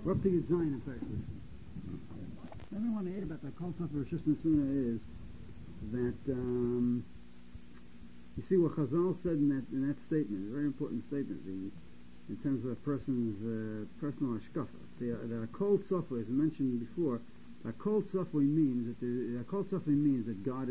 We're up to Yud Zayin, in fact. What I want to add about the Kol Sofer Rishus Nesuna is that you see what Chazal said in that statement, a very important statement, in terms of a person's personal hashkafa. The Kol Sofer, as I mentioned before, a Kol Sofer means that God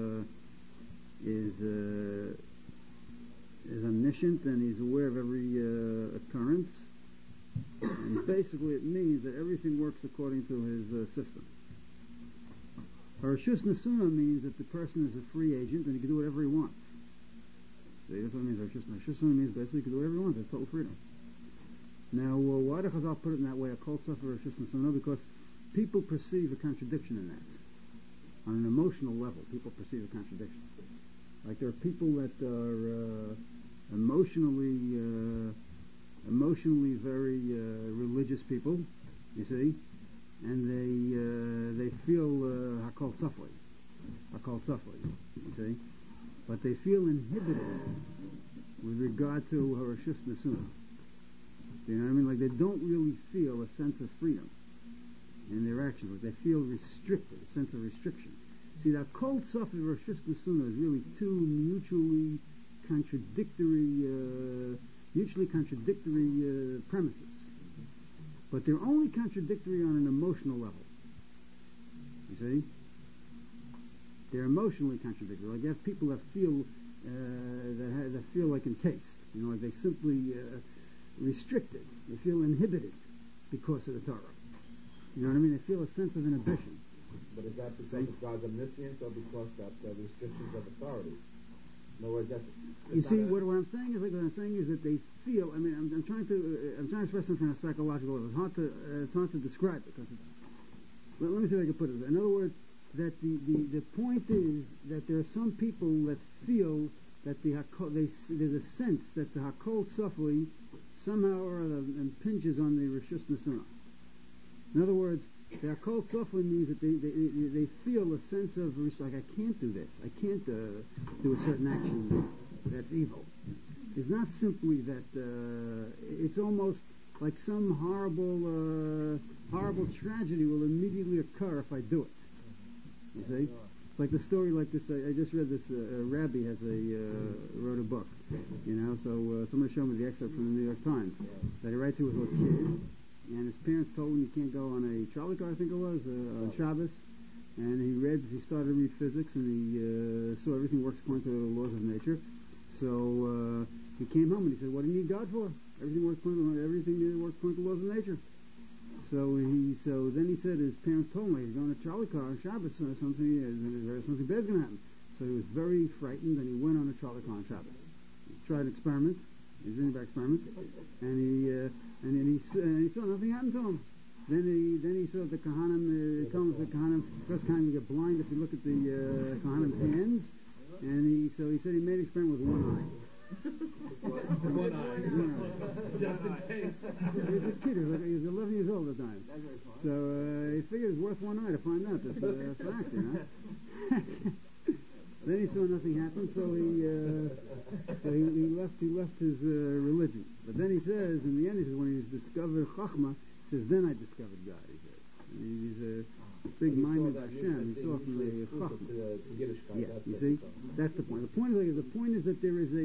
is omniscient and He's aware of every occurrence. And basically, it means that everything works according to His system. Rishus Nesuna means that the person is a free agent and he can do whatever he wants. See, that's what it means. Rishus Nesuna means basically he can do whatever he wants. It's total freedom. Now, why did Chazal put it in that way? A Kol Sofer Rishus Nesuna, because people perceive a contradiction in that. On an emotional level, people perceive a contradiction. Like there are people that are emotionally very religious people, you see, and they feel hakol tzafli, you see, but they feel inhibited with regard to Rishus Nesuna. You know what I mean? Like they don't really feel a sense of freedom in their actions. Like they feel restricted, a sense of restriction. See, that Kol Sofer Rishus Nesuna is really two mutually contradictory premises. But they're only contradictory on an emotional level. You see? They're emotionally contradictory. Like you have people that feel that feel like encased. You know, like they simply restricted. They feel inhibited because of the Torah. You know what I mean? They feel a sense of inhibition. But is that because of God's omniscience or because that restrictions of authority? In other words, you see, what I'm saying is that they feel. I mean, I'm trying to express something on a psychological level. It's hard to describe it because. Let me see if I can put it. In other words, that the point is that there are some people that feel that there's a sense that the Hakol Tzafli somehow or other impinges on the Rishus Nesuna. In other words, the Hakol Tzafli means that they feel a sense of like I can't do this, I can't do a certain action that's evil. It's not simply that it's almost like some horrible tragedy will immediately occur if I do it. You see, it's like the story like this. I just read this. Rabbi wrote a book, you know. So somebody showed me the excerpt from the New York Times that he writes. He was a little kid, and his parents told him you can't go on a trolley car, I think it was, on Shabbos. And he started to read physics, and he saw everything works according to the laws of nature. So he came home and he said, "What do you need God for? Everything works according to the laws of nature." So then he said his parents told him he's going to a trolley car on Shabbos or something bad's going to happen. So he was very frightened, and he went on a trolley car on Shabbos. He tried an experiment. He was reading about experiments, and he saw nothing happen to him. Then he saw the Kohanim. Told him the Kohanim first time you get blind if you look at the Kohanim's hands, and he said he made an experiment with one eye. One eye. Just in case. He was a kid. He was 11 years old at the time. So he figured it's worth one eye to find out this fact, you know. Then he saw nothing happen, so he left his religion. But then he says, in the end, when he discovered Chachma, he says, then I discovered God. He says, he's a big mind of Hashem. He saw from the Chachma. Yeah, you see, that's the point. The point is that there is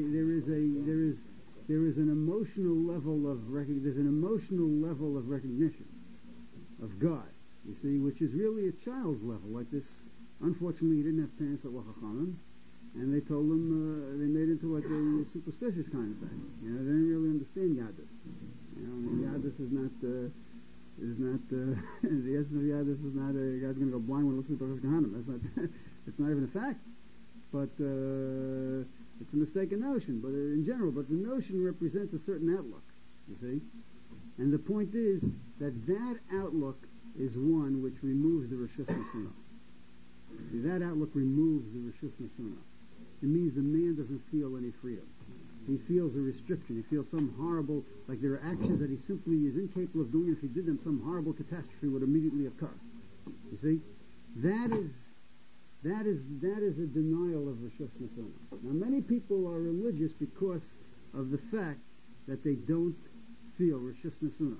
an emotional level of recognition of God. You see, which is really a child's level, like this. Unfortunately, he didn't have parents that were chachamim, and they told him they made it into like a superstitious kind of thing. You know, they didn't really understand Yadus. You know, Yadus is not the essence of Yadus is not a guy's going to go blind when he looks at the Kohanim. That's not. It's not even a fact. But it's a mistaken notion. But in general, the notion represents a certain outlook. You see, and the point is that outlook is one which removes the Rishus Nesuna. See, that outlook removes the Rishus Nesuna. It means the man doesn't feel any freedom. He feels a restriction. He feels some horrible, like there are actions that he simply is incapable of doing. If he did them, some horrible catastrophe would immediately occur. You see, that is a denial of Rishus Nesuna. Now, many people are religious because of the fact that they don't feel Rishus Nesuna.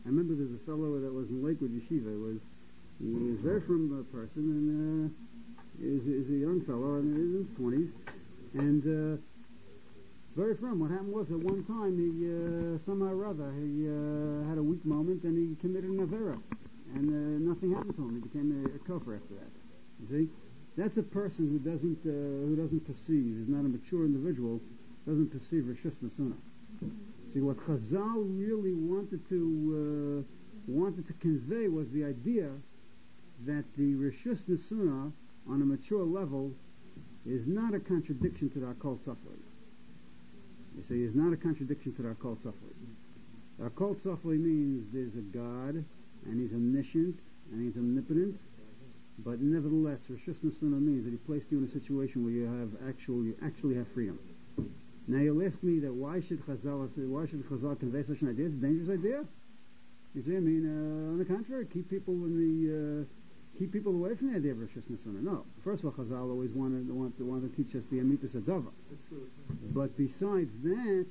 I remember there's a fellow that was in Lakewood Yeshiva. He was a very firm person, and he's a young fellow, and he's in his 20s, and very firm. What happened was, at one time, he somehow or other, he had a weak moment, and he committed an avera, and nothing happened to him. He became a kofar after that. You see, that's a person who doesn't perceive, is not a mature individual, doesn't perceive Rishus Nesuna. See, what Chazal really wanted to convey was the idea that the Rishus Nesuna on a mature level is not a contradiction to the Akol Tzafli. You see, it's not a contradiction to the Akol Tzafli. The Akol Tzafli means there's a God, and he's omniscient, and he's omnipotent, but nevertheless, Rishus Nesuna means that he placed you in a situation where you actually have freedom. Now you'll ask me that why should Chazal convey such an idea? It's a dangerous idea. You see, I mean, on the contrary, keep people away from the idea of Rishus Nesuna. No, first of all, Chazal always wanted to teach us the Amitas Adava. But besides that,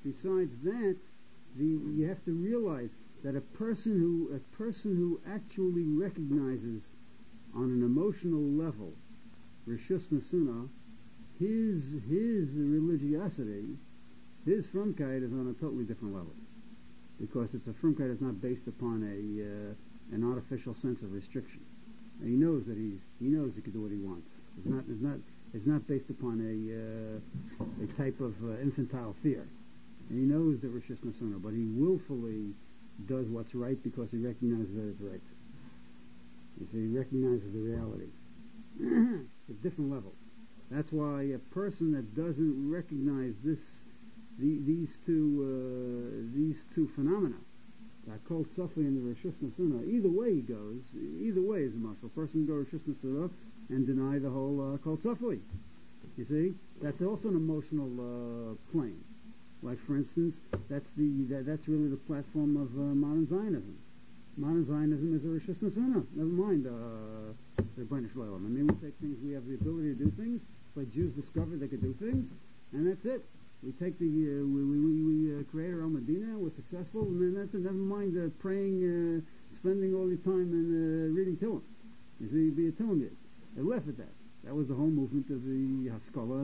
you have to realize that a person who actually recognizes on an emotional level Rishus Nesuna, his religiosity, his frumkeit is on a totally different level, because it's a frumkeit that's not based upon an artificial sense of restriction. And he knows he can do what he wants. It's not based upon a type of infantile fear. And he knows the Rishus Nesuna, but he willfully does what's right because he recognizes that it's right. You see, he recognizes the reality. It's a different level. That's why a person that doesn't recognize these two phenomena, the Akol Tzafli and the Rishus Nesuna, either way he goes, either way is a marshal. A person can go Rishus Nesuna and deny the whole Akol Tzafli. You see, that's also an emotional plane. Like, for instance, that's really the platform of modern Zionism. Modern Zionism is a Rishus Nesuna. Never mind the British Shalom. I mean, we take things, we have the ability to do things. Like Jews discovered they could do things, and that's it. We take we create our own Medina, we're successful, and then that's it. Never mind praying, spending all your time in reading Tehillim. You see, be a Tehillim yid. They laugh at that. That was the whole movement of the Haskalah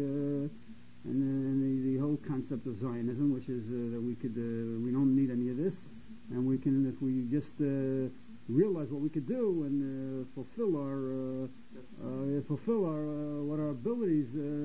and the whole concept of Zionism, which is that we don't need any of this, and we can, if we just realize what we could do and fulfill our what our abilities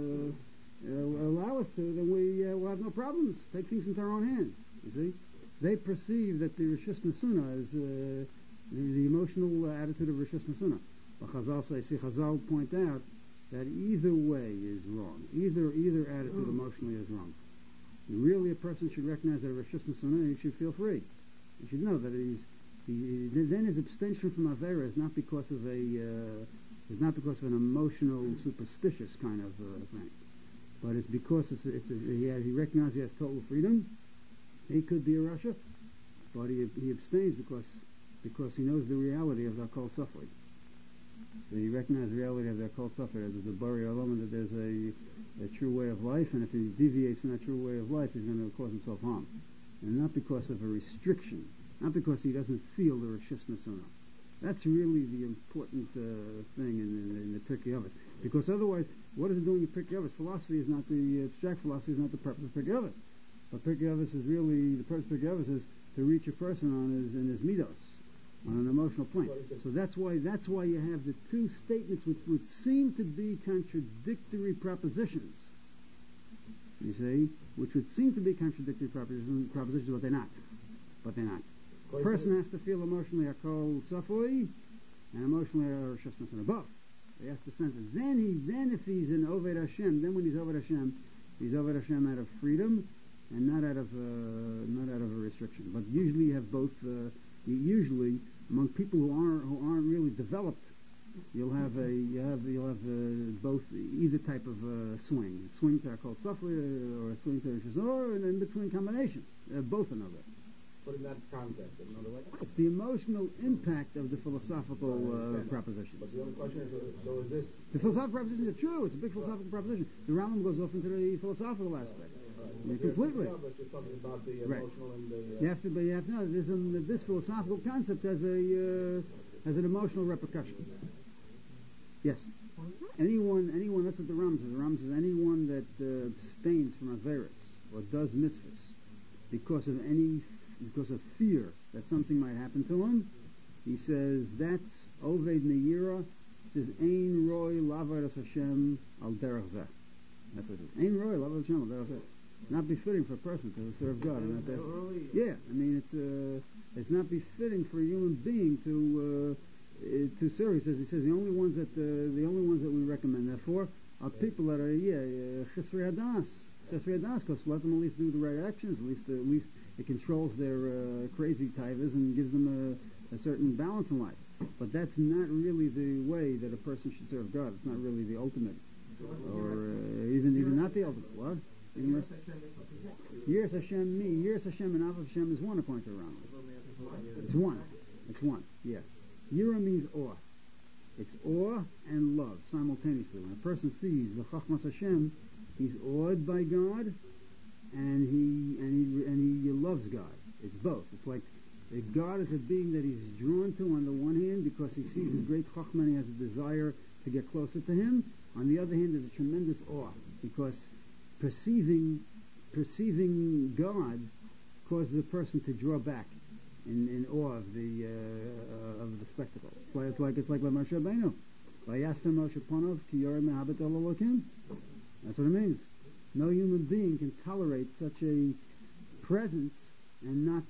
allow us to, then we will have no problems. Take things into our own hands. You see, they perceive that the Rishus Nesuna is the emotional attitude of Rishus Nesuna. But Chazal point out that either way is wrong. Either attitude emotionally is wrong. Really, a person should recognize that Rishus Nesuna, and he should feel free. He should know that then his abstention from Avera is not because of an emotional, superstitious kind of thing, but it's because he recognizes he has total freedom. He could be a Russia, but he abstains because he knows the reality of the Akol Tzafli. So he recognizes the reality of the Akol Tzafli. There's a Bari Olam, that there's a true way of life, and if he deviates from that true way of life, he's going to cause himself harm. And not because of a restriction, not because he doesn't feel the Rishus Nesuna. That's really the important thing in the Pirkei Avos. Because otherwise, what is it doing in Pirkei Avos? Philosophy is not abstract philosophy is not the purpose of Pirkei Avos. But Pirkei Avos is really, the purpose of Pirkei Avos is to reach a person in his midos, on an emotional plane. So that's why you have the two statements which would seem to be contradictory propositions. You see, which would seem to be contradictory propositions, but they're not. A person has to feel emotionally Akol Tzafli and emotionally Rishus Nesuna, both. He has to sense it. Then if he's in Oved Hashem, then when he's Oved Hashem out of freedom and not out of a restriction. But usually you have both. Usually among people who aren't really developed, you'll have both, either type of swing to Akol Tzafli or a swing to Rishus, or an in-between combination. Both are there. But in that context, in other words, it's the emotional impact of the philosophical proposition. But the only question is, so is this... The philosophical propositions are true. It's a big philosophical proposition. The Rambam goes off into the philosophical aspect. completely. But you're talking about the Right. emotional and the... You have to know this philosophical concept has an emotional repercussion. Yes. Anyone, that's what the Ram says. The Ram says anyone that abstains from Averis or does mitzvahs because of fear that something might happen to him, he says that's Oved Meira. He says Ein Roy Lavadas Hashem Al Derech Zeh. That's what it says. Ein Roy Lavadas Hashem Al Derech Zeh. Not befitting for a person to serve God. Yeah, I mean it's not befitting for a human being to serve. He says the only ones that we recommend that for are people that are Chesrei Hadas, because let them at least do the right actions. At least it controls their crazy taivas and gives them a certain balance in life. But that's not really the way that a person should serve God. It's not really the ultimate, or even not the ultimate. What? Yiras Hashem and Avos Hashem is one according to the Rambam. It's one. Yeah. Yira means awe. It's awe and love simultaneously. When a person sees the Chachmas Hashem, he's awed by God, and he loves God. It's both. It's like God is a being that he's drawn to on the one hand because he sees his great Chachma and he has a desire to get closer to him. On the other hand, there's a tremendous awe because perceiving God causes a person to draw back in awe of the spectacle. It's like Moshe Rabbeinu. Vayastem Moshe Panov ki yored mehabet el Elokim. That's what it means. No human being can tolerate such a presence and not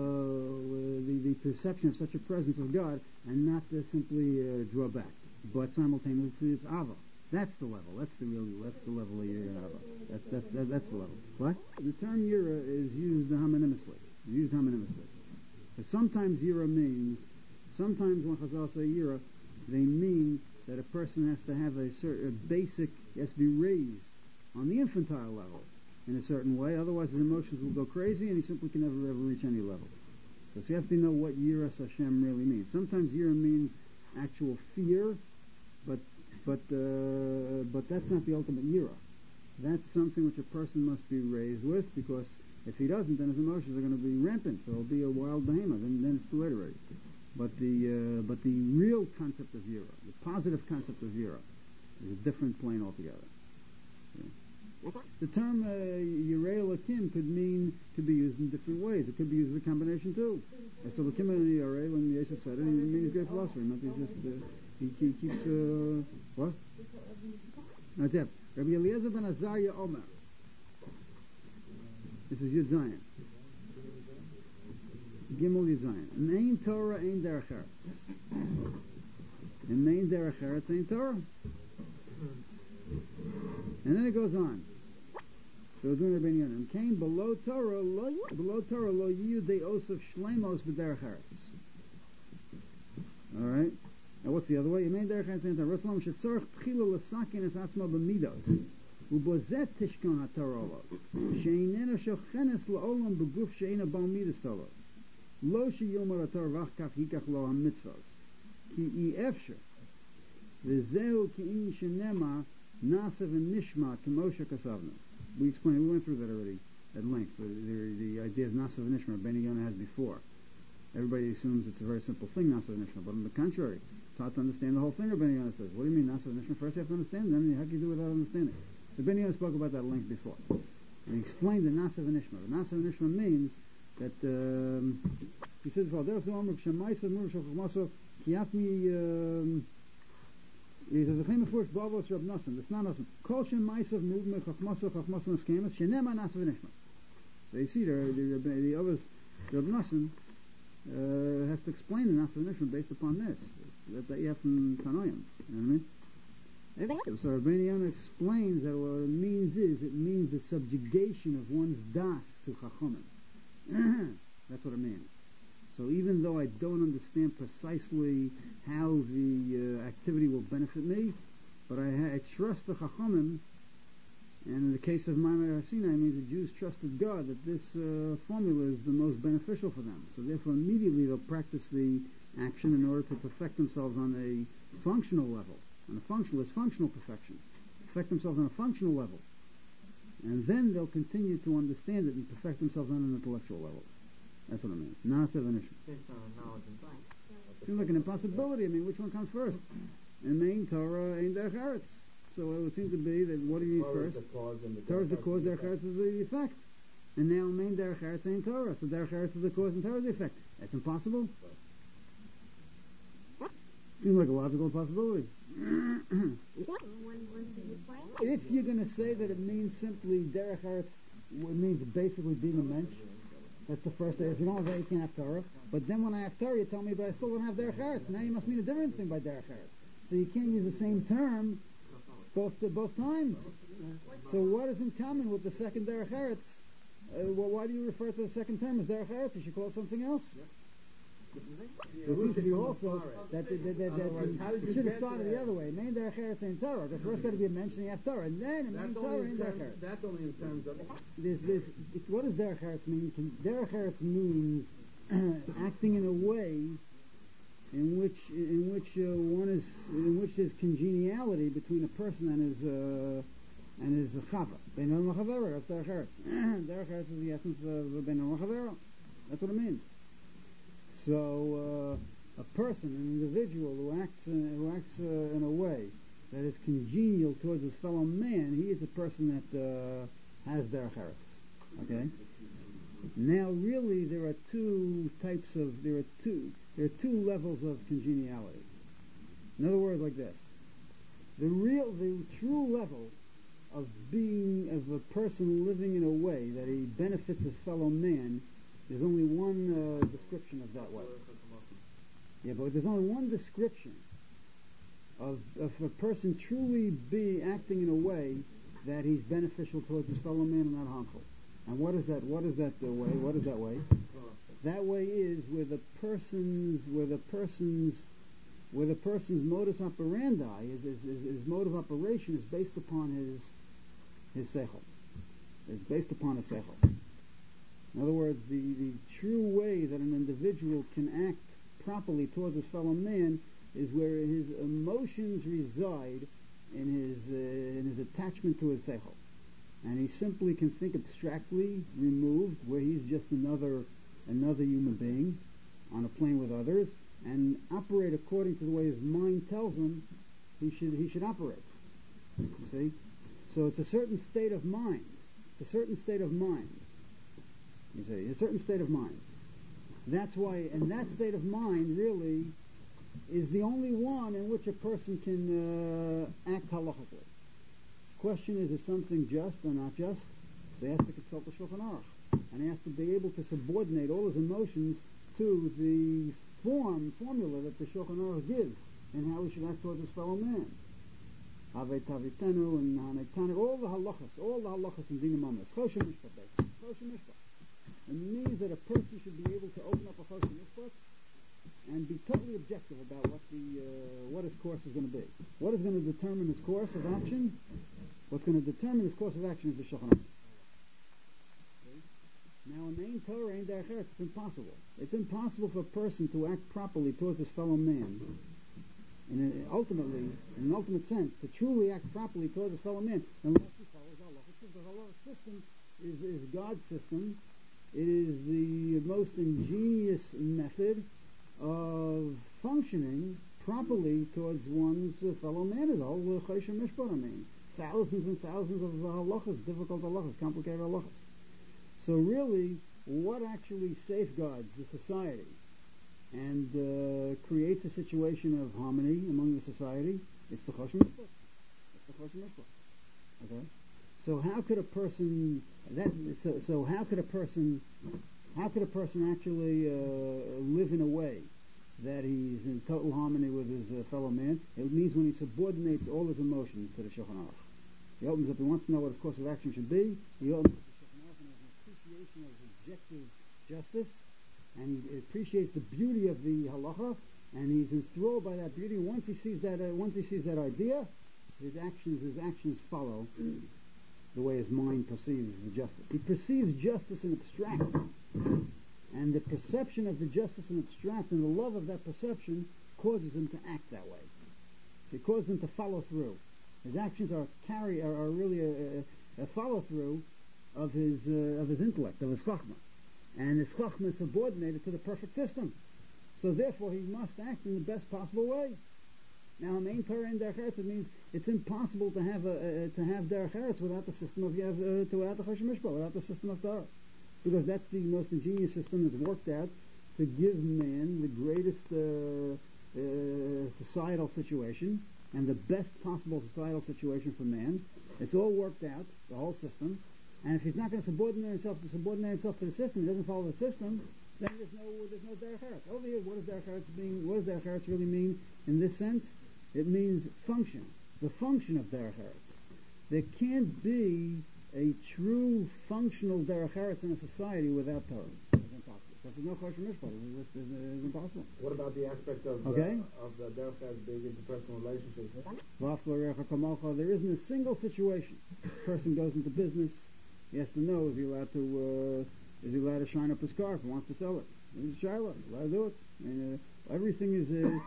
the perception of such a presence of God and not simply draw back. But simultaneously, it's Ava. That's the level. That's the level of Yira. That's the level. What? The term Yira is used homonymously. But sometimes Yira means, sometimes when Chazal say Yira, they mean that a person has to have a certain basic, has to be raised on the infantile level in a certain way. Otherwise, his emotions will go crazy, and he simply can never ever reach any level. So you have to know what Yiras Hashem really means. Sometimes Yira means actual fear, but that's not the ultimate Yira. That's something which a person must be raised with, because if he doesn't, then his emotions are going to be rampant, so he'll be a wild behemoth, and then it's too late already. But the real concept of Yira, the positive concept of Yira, is a different plane altogether. Okay. The term Yirei Elokim could be used in different ways. It could be used as a combination too. So Elokim and Yirei, when Yosef said it, he means great philosopher. Not just he keeps what? That's it. Rabbi Eliezer ben Azariah Omer. This is Yud Zayin. Gimel Yud Zayin. Ein Torah, ein derech eretz. And main derech eretz, ein Torah. And then it goes on. So we're doing Rabbeinu Yonim. Came below Torah lo yiyu de'osef shlemos b'derech eretz. All right. Now what's the other way? Main derech eretz, ein Torah. Rasulam shetzorach tchila l'sakin es atzma b'midos. ובוזet תשכון התורה עליו, שאיננה שוכנת לעולם בגוף שאינה בעל מידס טובות. לא שיאמר התורה ואך כך ייקח לו המצוות. כי אי אפשר. וזהו כעניין שנאמר נעשה ונשמע כמו שכתבנו. We went through that already at length. The idea of nasa v'nishma, Rabbeinu Yonah has before. Everybody assumes it's a very simple thing, nasa v'nishma, but on the contrary, it's hard to understand the whole thing. Rabbeinu Yonah says, what do you mean nasa v'nishma? First you have to understand, then how can you do without understanding? Rabbeinu Yonah spoke about that at length before. And he explained the nasa v'nishma. The nasa v'nishma means that he said before, there's no amruk shemaisa mur shachmaso kiatmi. He says, "V'chein mefurish b'avos Rab Nosson." It's not Nosson. Kol shem ma'asav muvme chachmaso neskemas shenema nasa v'nishma. So you see, the others, Rab Nosson has to explain the nasa v'nishma based upon this. That you have from Tanoim. You know what I mean? So Rabbeinu Yonah explains that what it means is, it means the subjugation of one's das to Chachamim. That's what it means. So even though I don't understand precisely how the activity will benefit me, but I trust the Chachamim, and in the case of Maimar Sinai, it means the Jews trusted God that this formula is the most beneficial for them. So therefore immediately they'll practice the action in order to perfect themselves on a functional level. On a functional perfection. Perfect themselves on a functional level. And then they'll continue to understand it and perfect themselves on an intellectual level. That's what I mean. Nasa v'nishma. Seems like an impossibility. I mean, which one comes first? And main Torah ain't derech eretz. So it would seem to be that what do you need first? Torah is the cause, derech eretz is the effect. And now main derech eretz ain't Torah. So derech eretz is the cause and Torah is the effect. That's impossible. Seems like a logical possibility. If you're going to say that it means simply derech eretz, it means basically being a mensch. That's the first day. If you don't have that, you can't have Torah. But then when I have Torah, you tell me, but I still don't have derech eretz. Now you must mean a different thing by derech eretz. So you can't use the same term both times. So what is in common with the second derech eretz? Well, why do you refer to the second term as derech eretz? You should call it something else. There seems to be also that it should have started the other way. Main derech eretz ain't Torah. Because first got to be a mention, you have Torah, and then a main Torah ain't derech eretz. That's only in terms of. What does derech eretz mean? Derech eretz means acting in a way in which there's congeniality between a person and his chava. Bein adam l'chavero, that's derech eretz. Derech eretz is the essence of bein adam l'chavero. That's what it means. So a person, an individual who acts in a way that is congenial towards his fellow man, he is a person that has derech eretz. Okay. Now, really, there are two levels of congeniality. In other words, like this: the true level of a person living in a way that he benefits his fellow man. There's only one description of that way. Yeah, but there's only one description of a person truly acting in a way that he's beneficial towards his fellow man and not harmful. And what is that? What is that way? What is that way? That way is where the person's modus operandi, his mode of operation is based upon his seichel. It's based upon his seichel. In other words, the true way that an individual can act properly towards his fellow man is where his emotions reside in his attachment to his seichel. And he simply can think abstractly, removed, where he's just another human being on a plane with others, and operate according to the way his mind tells him he should operate. You see? So it's a certain state of mind. It's a certain state of mind. You see, a certain state of mind. That's why, and that state of mind really is the only one in which a person can act halachically. The question is something just or not just? So he has to consult the Shulchan Aruch, and he has to be able to subordinate all his emotions to the formula that the Shulchan Aruch gives in how he should act towards his fellow man. Havei tavitenu and hanetanu, all the halachas in Dina Mamas. Choshen Mishpat, Choshen Mishpat. It means that a person should be able to open up a Choshen Mishpat and be totally objective about what his course is going to be. What is going to determine his course of action? What's going to determine his course of action is the Shulchan Aruch. Now, in main Torah ain't derech eretz. It's impossible. It's impossible for a person to act properly towards his fellow man. In an ultimate sense, to truly act properly towards his fellow man, unless he follows the halachic system. The halachic system is God's system. It is the most ingenious method of functioning properly towards one's fellow man. Is all the Choshen Mishpat. I mean, thousands and thousands of halachas, difficult halachas, complicated halachas. So really, what actually safeguards the society and creates a situation of harmony among the society? It's the Choshen Mishpat. It's the Choshen Mishpat. Okay. So how could a person actually live in a way that he's in total harmony with his fellow man? It means when he subordinates all his emotions to the Shulchan Aruch. He opens up. He wants to know what his course of action should be. He opens up the Shulchan Aruch and has an appreciation of objective justice, and he appreciates the beauty of the halacha, and he's enthralled by that beauty. Once he sees that idea, his actions follow the way his mind perceives the justice. He perceives justice in abstract, and the perception of the justice in abstract and the love of that perception causes him to act that way. So it causes him to follow through. His actions are really a follow-through of his intellect, of his chachma. And his chachma is subordinated to the perfect system. So therefore he must act in the best possible way. Now, main Torah and derech eretz, it means it's impossible to have derech eretz without the system of without the Choshen Mishpah, without the system of Torah, because that's the most ingenious system that's worked out to give man the greatest societal situation and the best possible societal situation for man. It's all worked out, the whole system. And if he's not going to subordinate himself to the system, he doesn't follow the system, then there's no derech eretz. Over here, what does derech eretz mean? What does derech eretz really mean in this sense? It means function, the function of derech eretz. There can't be a true functional derech eretz in a society without Torah. It's impossible. Because there's no Choshen Mishpah. It's impossible. What about the aspect of the derech eretz being interpersonal relationships? There isn't a single situation. A person goes into business. He has to know is he allowed to shine up his car if he wants to sell it. He's allowed to do it. And everything is a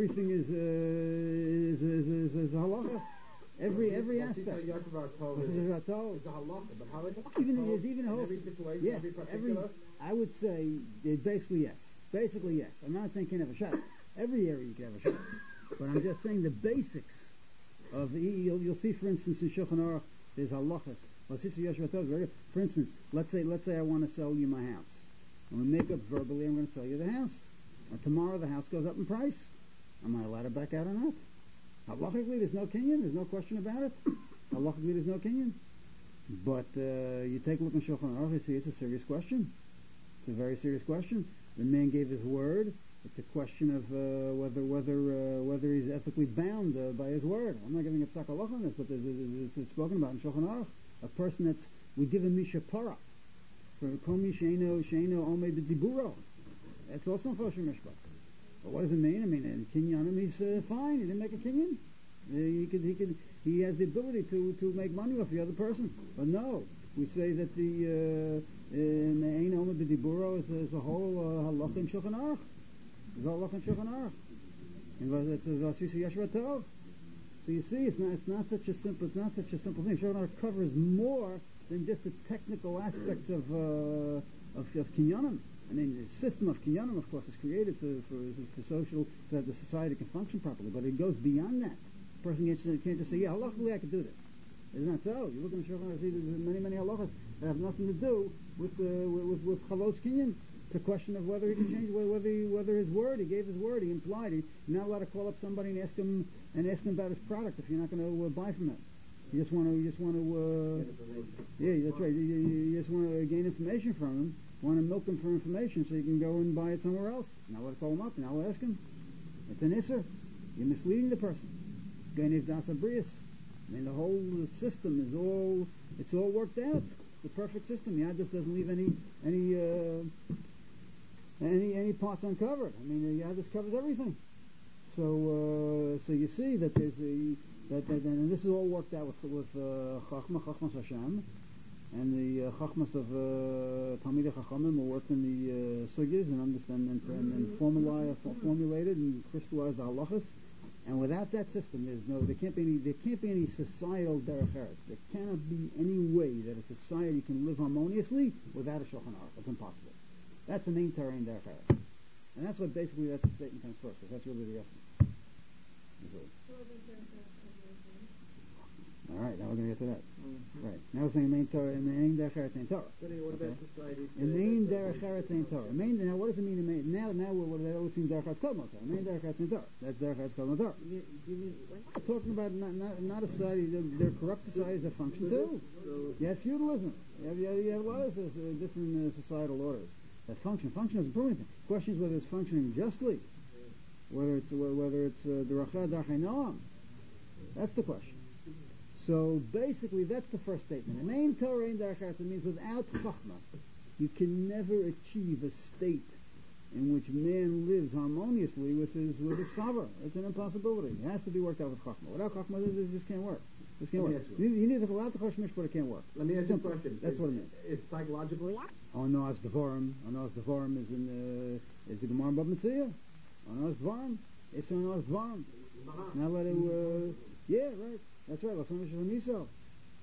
halacha. Every aspect. It's a halacha, but how even a whole every situation, yes, every particular. I would say basically yes. Basically yes. I'm not saying you can have a shot. Every area you can have a shot. But I'm just saying the basics of you'll see, for instance, in Shulchan Aruch there's halachas. For instance, let's say I want to sell you my house. And we make up verbally I'm going to sell you the house. And tomorrow the house goes up in price. Am I allowed to back out or not? Halachically there's no kinyan, there's no question about it. Halachically there's no kinyan. But you take a look in Shulchan Aruch, you see it's a serious question. It's a very serious question. The man gave his word. It's a question of whether he's ethically bound by his word. I'm not giving a psak halach on this, but it's spoken about in Shulchan Aruch. A person we give a misha para for kol mi sheino omei b'diburo. That's also in Choshen Mishpah. But what does it mean? I mean, in kinyanim he's fine. He didn't make a kinyan. He has the ability to make money off the other person. But no, we say that the ein omei b'diburo is a whole halach in Shulchan Aruch. It's all halach in Shulchan Aruch. And it's Vasisa Yeshua Tov. So you see, it's not such a simple thing. Shulchan Aruch covers more than just the technical aspects of kinyanim. I mean, the system of kinyanim, of course, is created for social, so that the society can function properly. But it goes beyond that. A person can't just say, yeah, halachically I can do this. It's not so. You look in the Shulchan Aruch, there's many halachas that have nothing to do with chalos kinyan. It's a question of whether he can change, whether his word, he gave his word, he implied you're not allowed to call up somebody and ask him about his product if you're not going to buy from him. You just want to yeah, that's right. You just want to gain information from him. Want to milk him for information so you can go and buy it somewhere else. Now let call him up. Now we'll ask him. It's an isser. You're misleading the person. Ganev das abrius. I mean, the whole system is all worked out. The perfect system. Yadus doesn't leave any parts uncovered. I mean, the Yadus covers everything. So you see that and this is all worked out with Chachmas Hashem, and the Chachmas of Talmidei Chachamim will work in the sugyas and understand and formulated and crystallize the halachas. And without that system, there can't be any societal derech eretz. There cannot be any way that a society can live harmoniously without a Shulchan Aruch. It's impossible. That's the main Torah in derech eretz. And that's what basically that's the statement comes first. That's really the essence. All right, now we're going to get to that. Right. Now we're saying main Torah, main derech eretz ain't Torah. What about society? Main derech eretz ain't Torah. Now what does it mean in main? Now that always means derech eretz kol Torah. Main derech eretz ain't Torah. That's derech eretz kol Torah. We're talking about not a society. They're corrupt societies that function too. You have feudalism. You have a lot of different societal orders that function. Function doesn't prove anything. The question is whether it's functioning justly. Whether it's the Rachad Darchei Noam. That's the question. So basically, that's the first statement. The main Torah in derech eretz means without chachma, you can never achieve a state in which man lives harmoniously with his chaver. It's an impossibility. It has to be worked out with chachma. Without chachma, this just can't work. This can't work. You need to allow the Choshen Mishpah, but it can't work. Let me ask you a question. That's what it means. It's psychologically. Onos Devarim is in the Gemara Bab Metzia. Onos Devarim. It's Onos Devarim. Now let it. Yeah, right. That's right.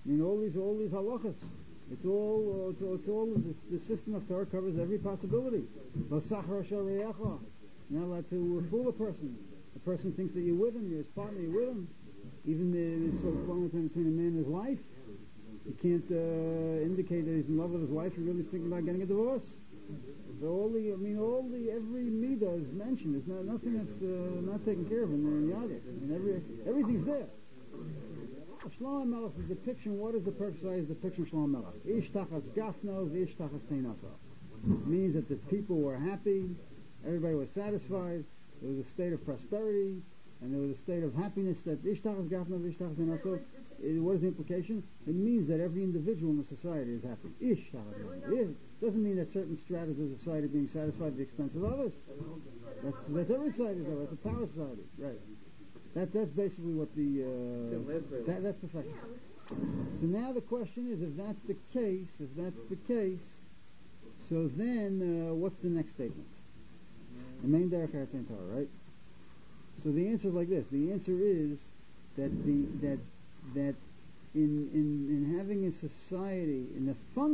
I mean, all these halachas. It's all the system of Torah covers every possibility. Lo sachar shareyacha. You're not allowed to fool a person. A person thinks that you're with him, you're his partner, you're with him. Even the sort of flowing between a man and his wife. You can't indicate that he's in love with his wife. He really is thinking about getting a divorce. So every midah is mentioned. There's nothing that's not taken care of in the Yadis. I mean, everything's there. Shlomo Melech's depiction. What is the purpose of the depiction of Shlomo Melech? Ish tachas gafno, ish tachas teinaso. It means that the people were happy, everybody was satisfied. There was a state of prosperity, and there was a state of happiness. That ish tachas gafno, ish tachas teinaso. What is the implication? It means that every individual in the society is happy. Ish tachas gafno. It doesn't mean that certain stratas of society being satisfied at the expense of others. That's every society, though. That's a power society, right? That's basically what that's perfection. So now the question is, if that's the case, so then what's the next statement? The main derech eretz ein Torah, right? So the answer is like this. The answer is that in having a society, in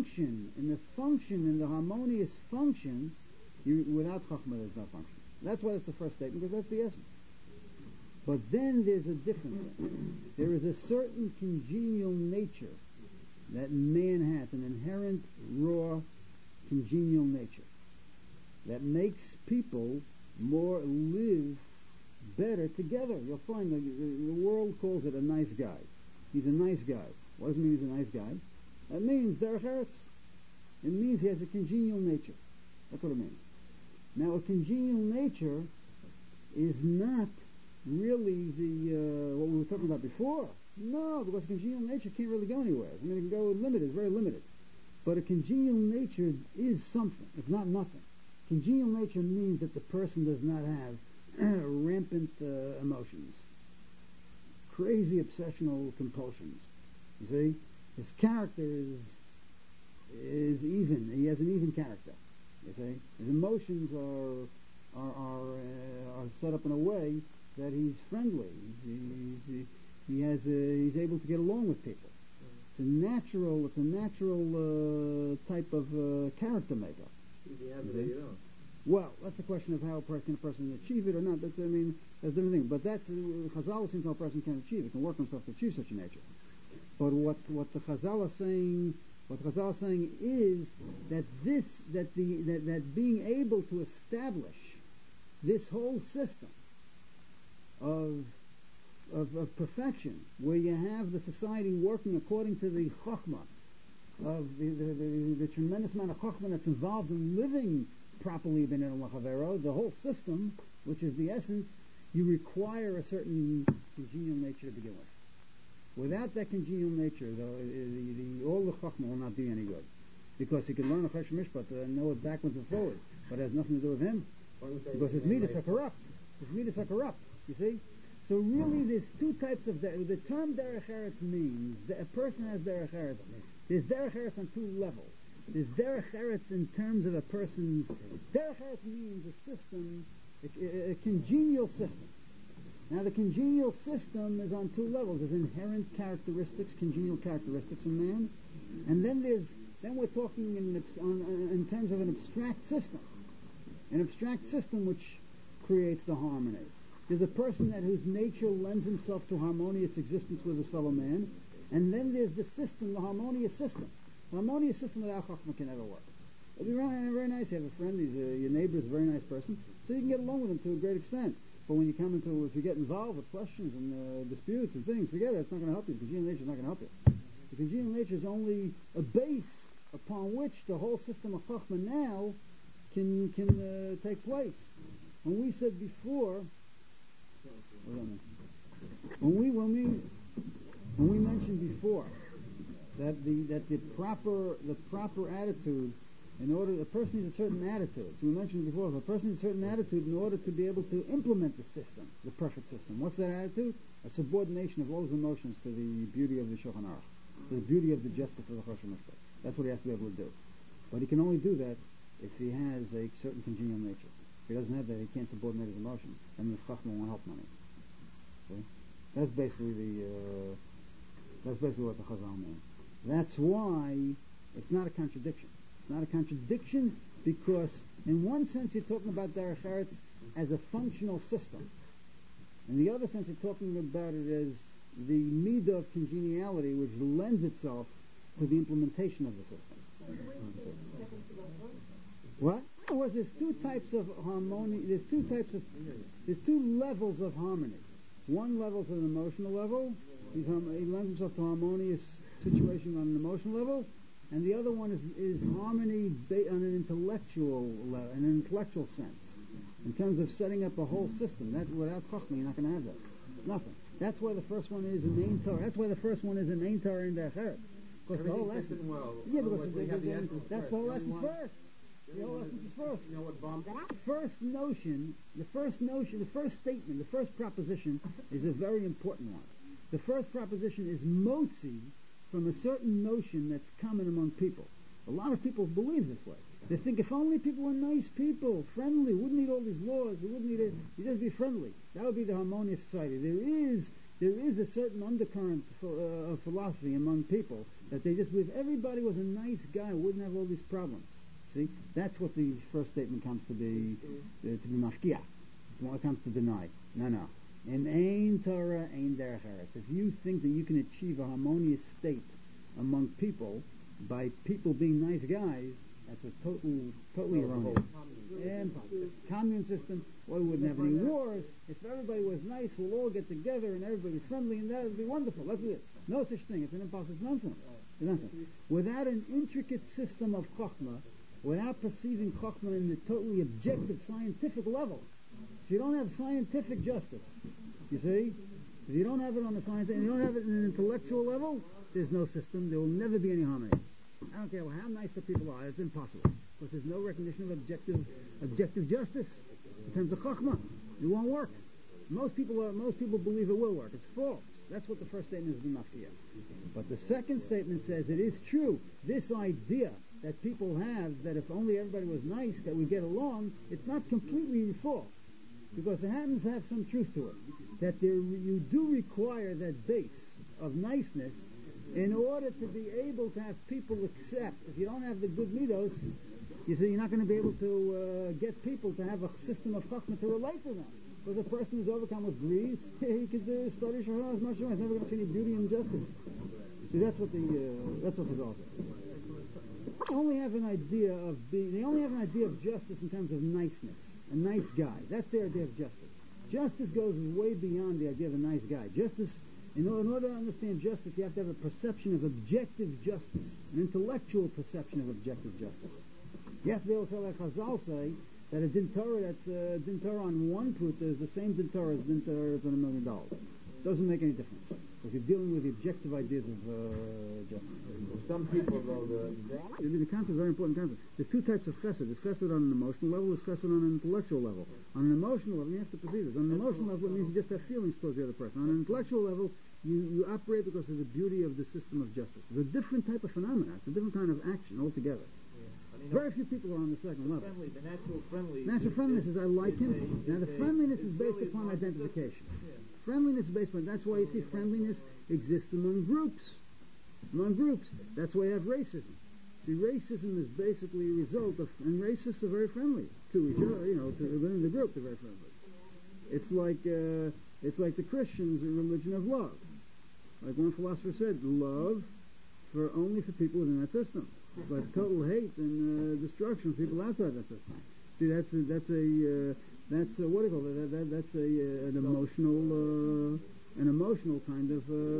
the harmonious function, without chachma there's no function. That's why it's the first statement, because that's the essence. But then there's a different thing. There is a certain congenial nature that man has, an inherent, raw, congenial nature that makes people live better together. You'll find the world calls it a nice guy. He's a nice guy. What does it mean he's a nice guy? That means derech eretz. It means he has a congenial nature. That's what it means. Now, a congenial nature is not really what we were talking about before. No, because congenial nature can't really go anywhere. I mean, it can go limited, very limited. But a congenial nature is something. It's not nothing. Congenial nature means that the person does not have rampant emotions, crazy obsessional compulsions. You see, his character is even. He has an even character. You see, his emotions are set up in a way that he's friendly. He's able to get along with people. It's a natural type of character makeup. Well, that's a question of how a person can achieve it or not. That's a different thing. But that's Chazal seems how a person can achieve it, can work himself to achieve such a nature. But what the Chazal is saying, is that being able to establish this whole system of perfection, where you have the society working according to the chokhmah of the tremendous amount of chokhmah that's involved in living properly b'nei l'chavero, the whole system, which is the essence, you require a certain congenial nature to begin with. Without that congenial nature, all the chokhmah will not be any good, because he can learn a chesh mishpat and know it backwards and forwards, but it has nothing to do with him, because his midas are corrupt. You see. So really, there's two types of the term derech eretz means that a person has derech eretz. There's derech eretz on two levels. There's derech eretz in terms of a person's derech eretz means a system, a congenial system. Now, the congenial system is on two levels. There's inherent characteristics, congenial characteristics in man, and then we're talking in terms of an abstract system which creates the harmony. There's a person whose nature lends himself to harmonious existence with his fellow man, and then there's the system, the harmonious system. The harmonious system without chachma can never work. It'll be very nice. You have a friend, your neighbor is a very nice person, so you can get along with him to a great extent. But when if you get involved with questions and disputes and things, forget it. It's not going to help you. The congenial nature is not going to help you. The congenial nature is only a base upon which the whole system of chachma now can take place. When we said before, when we mentioned before that the proper attitude, in order a person needs a certain attitude. So we mentioned before, if a person needs a certain attitude in order to be able to implement the system, the perfect system. What's that attitude? A subordination of all his emotions to the beauty of the Shulchan Aruch, to the beauty of the justice of the Choshen Mishpat. That's what he has to be able to do. But he can only do that if he has a certain congenial nature. If he doesn't have that, he can't subordinate his emotions, and his chachma won't help money. See? That's basically That's basically what the Chazal means. That's why it's not a contradiction. It's not a contradiction because, in one sense, you're talking about Derech Eretz as a functional system. In the other sense, you're talking about it as the midah of congeniality which lends itself to the implementation of the system. What? In other words, there's two types of harmony. There's two levels of harmony. One level is an emotional level. He lends himself to harmonious situation on an emotional level, and the other one is harmony on an intellectual level, in an intellectual sense. In terms of setting up a whole system, that without Chochmah you're not going to have that. It's nothing. That's why the first one is a main Torah. That's why the first one is a main Torah in Derech Eretz. Because the whole lesson. Yeah, because that's the whole lesson first. The whole essence is first. You know what bomb? The first statement, the first proposition is a very important one. The first proposition is motzi from a certain notion that's common among people. A lot of people believe this way. They think if only people were nice people, friendly, wouldn't need all these laws, they wouldn't need it, you just be friendly. That would be the harmonious society. There is a certain undercurrent of philosophy among people that they just believe everybody was a nice guy, wouldn't have all these problems. See, that's what the first statement comes to be mafkiah. It's what it comes to deny. No. In Ein Torah, Ein Derech Eretz. If you think that you can achieve a harmonious state among people by people being nice guys, that's a totally erroneous. Commune system, well, we wouldn't have any wars. If everybody was nice, we'll all get together and everybody be friendly, and that would be wonderful. Let's do it. No such thing. It's an impossible. It's nonsense. It's nonsense. Without an intricate system of Chochmah, without perceiving Chochmah in the totally objective scientific level, if you don't have scientific justice, you see, if you don't have it on a scientific, you don't have it in an intellectual level, there's no system. There will never be any harmony. I don't care how nice the people are. It's impossible because there's no recognition of objective justice in terms of Chochmah. It won't work. Most people believe it will work. It's false. That's what the first statement is, Mafkiah. But the second statement says it is true. This idea that people have that if only everybody was nice, that we get along, it's not completely false. Because it happens to have some truth to it. That you do require that base of niceness in order to be able to have people accept. If you don't have the good midos, you see, you're not going to be able to get people to have a system of Chochmah to relate to them. Because a person who's overcome with greed, he could study Shahar as much as he's never going to see any beauty and justice. See, that's what Chazal says. They only have an idea of justice in terms of niceness. A nice guy. That's their idea of justice. Justice goes way beyond the idea of a nice guy. Justice, in order to understand justice, you have to have a perception of objective justice, an intellectual perception of objective justice. You have to be able to say, like Chazal say, that a din Torah on one pruta is the same din Torah as din Torah is on $1 million. It doesn't make any difference because you're dealing with the objective ideas of justice. Some people, though, the concept is a very important concept. There's two types of chesed. There's chesed on an emotional level, there's chesed on an intellectual level. On an emotional level, you have to perceive this. On an emotional level, it means you just have feelings towards the other person. On an intellectual level, you operate because of the beauty of the system of justice. It's a different type of phenomena. It's a different kind of action altogether. Very few people are on the second level. The natural friendliness is I like him. Now the friendliness is based upon identification. Friendliness is based upon, that's why you see friendliness exists among groups. That's why you have racism. See, racism is basically a result of, and racists are very friendly to each other, within the group they're very friendly. It's like the Christians, a religion of love. Like one philosopher said, love only for people within that system. But total hate and destruction of people outside that system. See, that's what do you call it? That's an emotional kind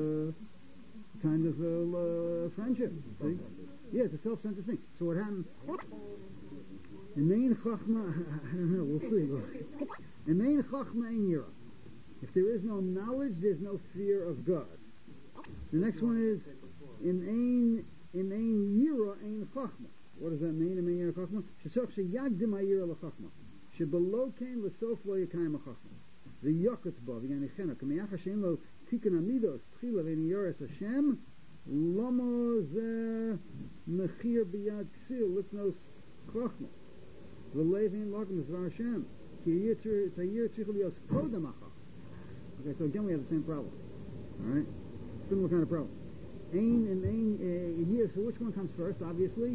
of friendship. See? Yeah, it's a self-centered thing. So what happened? In main chachma, I don't know. We'll see. In main chachma ein yira. If there is no knowledge, there's no fear of God. The next one is in ein yira ein chachma. What does that mean? In ein yira chachma, shesoch sheyagdim hayira lechachma, shebelo kein lesof lo yekayim chachma. The yoketz ba v'yan ichena k'meyach Hashem lo tikkun amidos tchila v'en yores Hashem lomo ze mechir biyad ksil litnos chachma v'levin lakim zvar Hashem ki yir tzricha lios kodem achach. Okay, so again we have the same problem. All right, similar kind of problem. Year. So which one comes first? Obviously,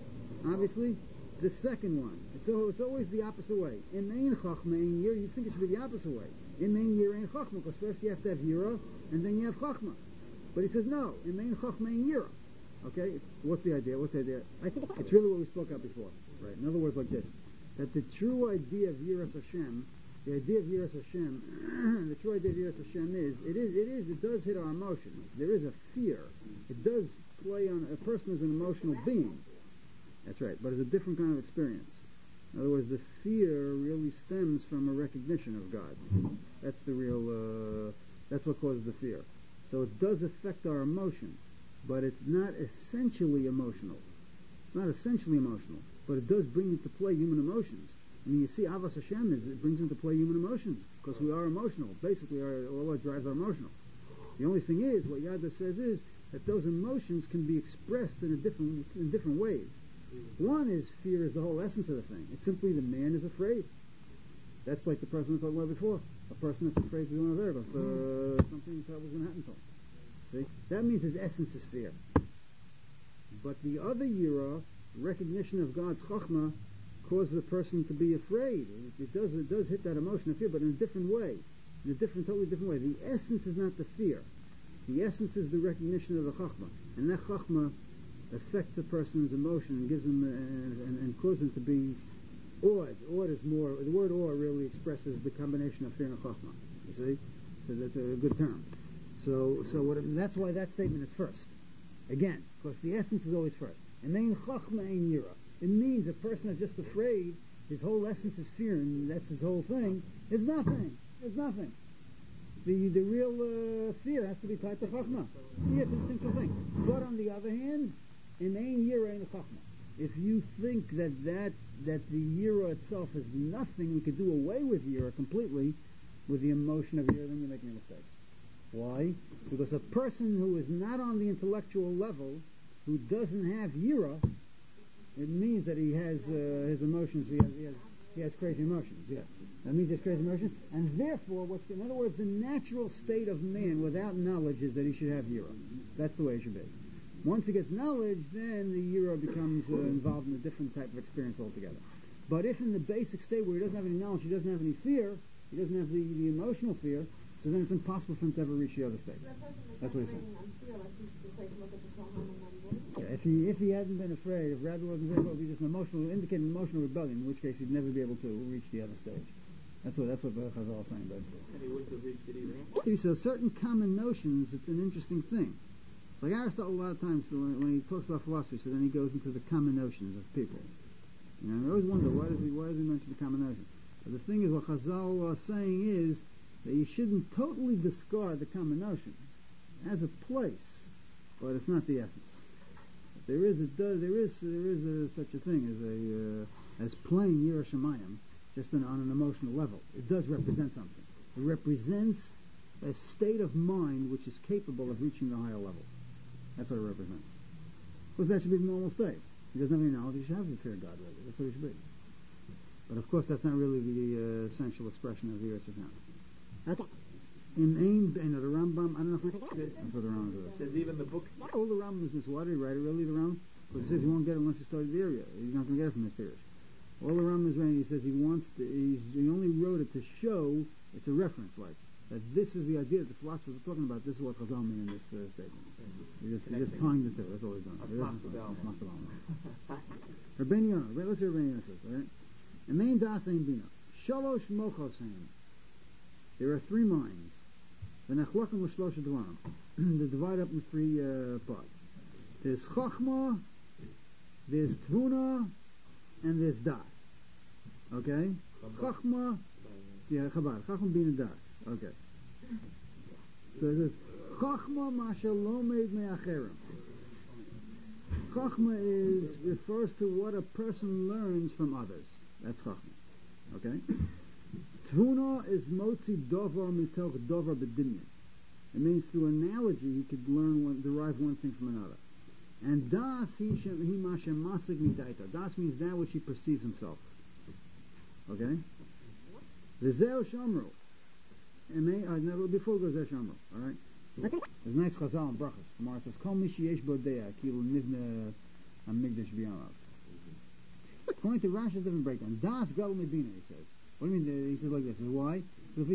the second one. It's always the opposite way. In Ein Chachma, Ein Year, you think it should be the opposite way. In Ein Year, Ein Chachma, because first you have to have Yira, and then you have Chachma. But he says no. In Ein Chachma, Ein Yira. Okay, what's the idea? I think it's really what we spoke about before, right? In other words, like this: that the true idea of Yiras Hashem, the true idea of Yiras Hashem it does hit our emotions. There is a fear. It does play on a person as an emotional being. That's right, but it's a different kind of experience. In other words, the fear really stems from a recognition of God. That's the real. That's what causes the fear. So it does affect our emotion. But it's not essentially emotional. But it does bring into play human emotions. I mean, you see, Avas Hashem it brings into play human emotions, because we are emotional. Basically, all that drives our emotional. The only thing is, what Yada says is, that those emotions can be expressed in different ways. One is, fear is the whole essence of the thing. It's simply the man is afraid. That's like the person we talked about before. A person that's afraid to do an Aver, so something terrible is going to happen to him. See? That means his essence is fear. But the other Yira, recognition of God's Chachma, causes a person to be afraid. It does hit that emotion of fear, but in a different way. Totally different way. The essence is not the fear. The essence is the recognition of the Chachma. And that Chachma affects a person's emotion and gives him, and causes him to be awed. Awed is more, the word awe really expresses the combination of fear and Chachma. You see? So that's a good term. So that's why that statement is first. Again, because the essence is always first. And then Chachma Ein Yira. It means a person that's just afraid, his whole essence is fear, and that's his whole thing. It's nothing. The real fear has to be tied to Chachma. Yes, it's a simple thing. But on the other hand, in Ein Yira Ein Chachma, if you think that the Yira itself is nothing, we could do away with Yira completely, with the emotion of Yira, then you're making a mistake. Why? Because a person who is not on the intellectual level, who doesn't have Yira, it means that he has his emotions, he has crazy emotions, yeah. That means he has crazy emotions, and therefore, in other words, the natural state of man without knowledge is that he should have Yira. That's the way it should be. Once he gets knowledge, then the Yira becomes involved in a different type of experience altogether. But if in the basic state where he doesn't have any knowledge, he doesn't have any fear, he doesn't have the emotional fear, so then it's impossible for him to ever reach the other state. That's what he's saying. Yeah, if he hadn't been afraid, if Rabbi wasn't afraid, it would be just indicating emotional rebellion, in which case he'd never be able to reach the other stage. That's what Chazal is saying, basically. And he wouldn't have reached it either. See, so certain common notions, it's an interesting thing. Like Aristotle, a lot of times, when he talks about philosophy, so then he goes into the common notions of people. You know, I always wonder, why does he mention the common notions? But the thing is, what Chazal is saying is that you shouldn't totally discard the common notion. It has a place, but it's not the essence. There is such a thing as plain Yiras Shamayim, just on an emotional level. It does represent something. It represents a state of mind which is capable of reaching the higher level. That's what it represents. Because that should be the normal state. He doesn't have any knowledge. He should have the fear of God, really. That's what it should be. But of course, that's not really the essential expression of Yiras Hashem. Okay. In the Rambam, I don't know if that's what the Rambam says. Says even the book. All the Rambam is why did he write it? Really, the Rambam? Because he says he won't get it unless he studied the area. He's not going to get it from his peers. All the Rambam is writing, he says he only wrote it to show it's a reference, like that this is the idea that the philosophers are talking about. This is what Chazal mean in this statement. He's just tying the two. That's all he's done. Rabbeinu Yonah. Let's hear Rabbeinu Yonah says. All right. And main das ein bina. Shalosh mochosein. There are three minds. They're divided up in three parts. There's Chachma, there's Tvuna, and there's Das. Okay? Chachma, Chabad. Chachma being a Das. Okay. So it says, Chachma masha lomed me'acherim. Chachma refers to what a person learns from others. That's Chachma. Okay? Tvuna is motzi dovar mitoch dovar bedinyan. It means through analogy he could derive one thing from another. And das he mashem masik midaita. Das means that which he perceives himself. Okay. V'zeu shamru. Before it goes there shamru. All right. There's nice chazal and brachas. Gemara says, "Kol mi sheyesh bo deah, kilu nivna hamikdash b'yamav." According to Rashi's different breakdown, das gadol mebina, he says. What do you mean? He says like this. Why? And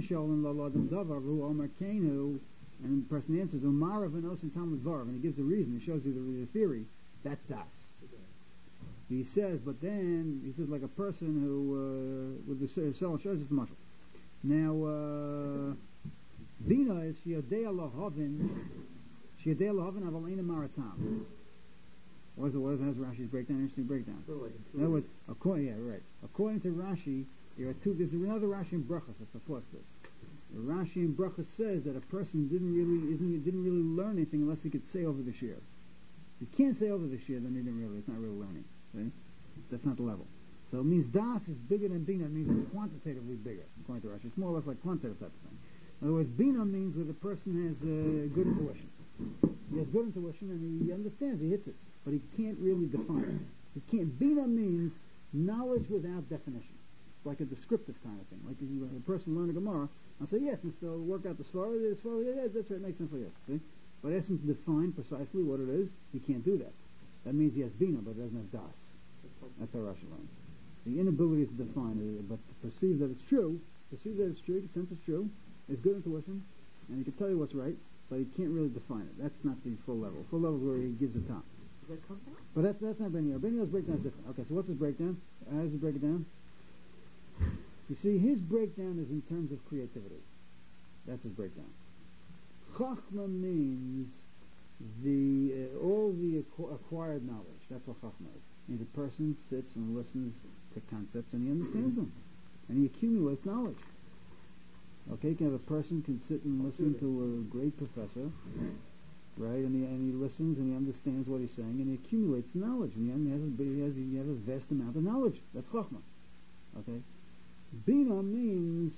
the person answers, Umara v'nosin Talmud Dvarav, and he gives the reason, he shows you the theory, that's das. He says, but then, he says like a person who, with the cell shows us the muscle. Now, Bina is Shiyadei Allahavin Aval Eina Maratam. What has Rashi's breakdown? Interesting breakdown. In other words, according to Rashi, there's another Rashi in Brachas that supports this. The Rashi in Brachas says that a person didn't really learn anything unless he could say over the shir. If you can't say over the shir, then it's not really learning. See? That's not the level. So it means das is bigger than bina. It means it's quantitatively bigger, according to Rashi. It's more or less like quantitative type of thing. In other words, bina means where the person has good intuition. He has good intuition and he understands, he hits it, but he can't really define it. He can't. Bina means knowledge without definition. It's like a descriptive kind of thing. Like if a person learn a Gemara, I'll say, yes, Mr. Work out the Svara, yeah, that's right, makes sense like that. See? But ask him to define precisely what it is, he can't do that. That means he has Bina, but he doesn't have Das. That's how Rashi learns. The inability to define it, but to perceive that it's true, you can sense it's true, is good intuition, and he can tell you what's right, but he can't really define it. That's not the full level. Full level is where he gives it time. Does that come from? But that's not Benio's. Benio's breakdown is different. Okay, so what's his breakdown? How does he break it down? You see, his breakdown is in terms of creativity. That's his breakdown. Chachma means all the acquired knowledge. That's what Chachma is. And the person sits and listens to concepts and he understands them. And he accumulates knowledge. Okay, a person can sit and listen to a great professor, right? And he listens and he understands what he's saying and he accumulates knowledge. And he has a vast amount of knowledge. That's Chachma. Okay? Bina means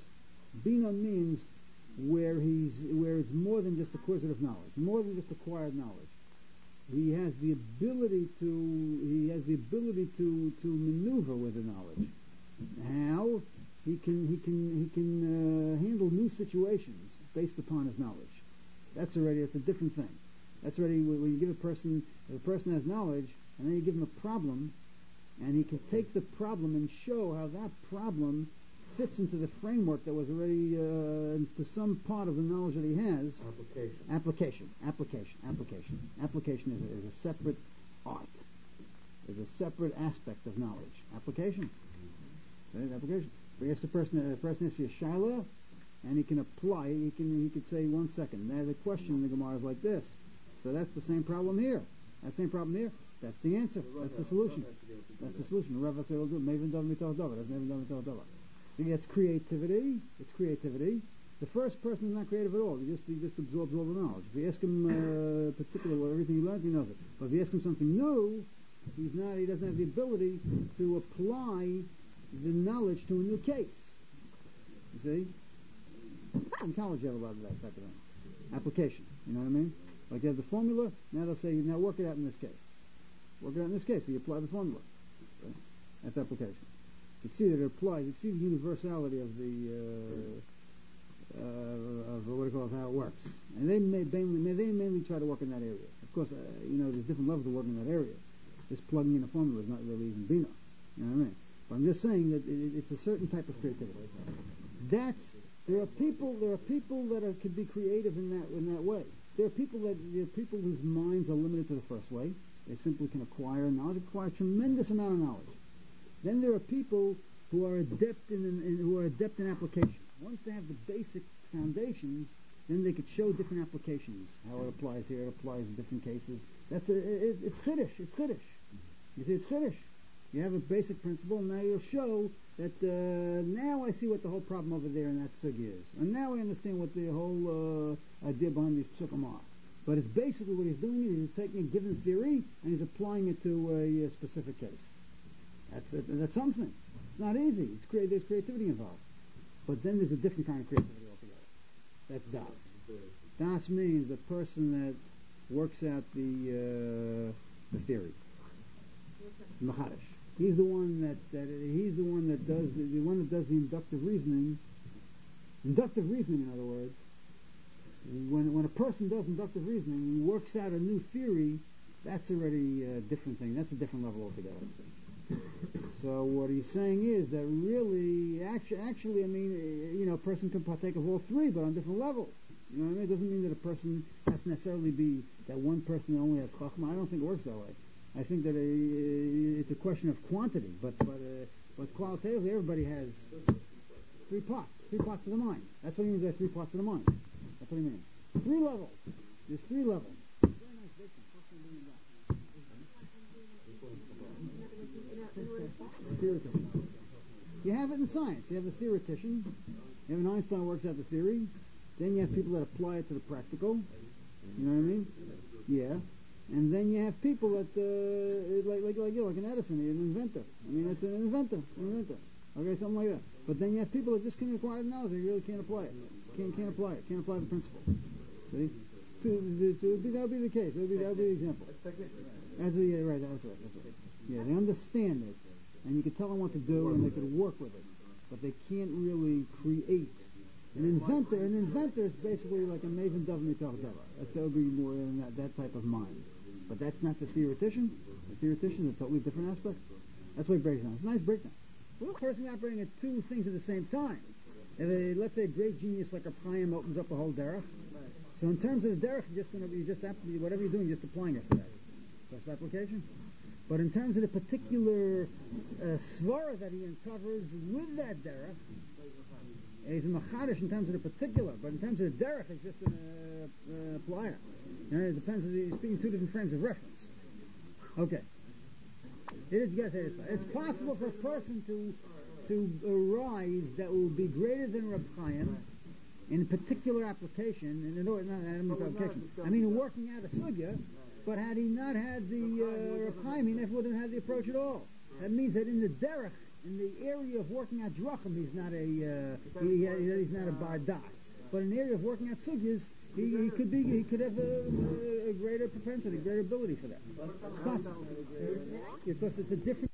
where it's more than just acquisitive knowledge, more than just acquired knowledge. He has the ability to maneuver with the knowledge. How? He can handle new situations based upon his knowledge. That's a different thing. That's already when you give if a person has knowledge, and then you give him a problem, and he can take the problem and show how that problem fits into the framework that was already to some part of the knowledge that he has. Application is a separate art. Is a separate aspect of knowledge. Application. Right? Application. But yes, the person has a shaila, and he can apply. He could say 1 second. Now the question in the Gemara is like this. So that's the same problem here. That's the answer. That's the solution. That's the solution. Rav Asir will do. Maven Dav Mitah Dava. That's Maven Dav Mitah Dava. So it's creativity. The first person is not creative at all. He just absorbs all the knowledge. If you ask him particularly everything he learned, he knows it. But if you ask him something new, he doesn't have the ability to apply the knowledge to a new case. You see? In college you have a lot of that type of thing. Application. You know what I mean? Like you have the formula, now they'll say, now work it out in this case. Work it out in this case, so you apply the formula. Right? That's application. You can see that it applies, you can see the universality of of how it works. And they mainly try to work in that area. Of course, there's different levels of working in that area. Just plugging in a formula is not really even Bina. You know what I mean? But I'm just saying that it's a certain type of creativity. There are people that could be creative in that way. There are people whose minds are limited to the first way. They simply can acquire knowledge, acquire a tremendous amount of knowledge. Then there are people who are adept in application. Once they have the basic foundations, then they could show different applications. How it applies here, it applies in different cases. It's chiddush. It's chiddush. You see, it's chiddush. You have a basic principle, and now you'll show that now I see what the whole problem over there in that sugi is. And now I understand what the whole idea behind these psukim are. But it's basically what he's doing is he's taking a given theory and he's applying it to a specific case. That's something. It's not easy. There's creativity involved. But then there's a different kind of creativity altogether. That's das. Das means the person that works out the theory. Machadish. He's the one that does the inductive reasoning. Inductive reasoning, in other words, When a person does inductive reasoning and works out a new theory, that's already a different thing. That's a different level altogether. So what he's saying is that really, actually, I mean, a person can partake of all three, but on different levels. You know what I mean? It doesn't mean that a person has to necessarily be that one person that only has chachma. I don't think it works that way. I think that it's a question of quantity, but qualitatively, everybody has three parts of the mind. That's what he means by 3 parts of the mind. That's what he means. 3 levels. There's 3 levels. Very nice basement. Theoretician. You have it in science. You have the theoretician. You have an Einstein who works out the theory. Then you have people that apply it to the practical. You know what I mean? Yeah. And then you have people that, like an Edison, an inventor. I mean, it's an inventor. Okay, something like that. But then you have people that just can acquire the knowledge, they really can't apply it. Can't apply it. Can't apply the principle. See? That would be the case. That would be the example. That's right. Yeah, they understand it, and you can tell them what to do, and they can work with it, but they can't really create. An inventor is basically like a maven dov mitach dava. That would be more in that type of mind. But that's not the theoretician. The theoretician is a totally different aspect. That's why he breaks down. It's a nice breakdown. Well, a person operating at 2 things at the same time. Let's say a great genius like a Chaim opens up a whole derech. So in terms of the derech, whatever you're doing, you're just applying it for that. First application. But in terms of the particular svara that he uncovers with that derech, he's a machadish in terms of the particular, but in terms of the derech, he's just an applier. It depends. He's speaking 2 different frames of reference. Okay. It's possible for a person to arise that will be greater than Reb Chaim in a particular application, I mean, working out a sugya, but had he not had the Reb Chaim, he never would have had the approach at all. That means that in the derech, in the area of working out drachim, he's not a bar das. But in the area of working out sugyas, he could have a greater propensity, greater ability for that. It's possible. Because it's a different.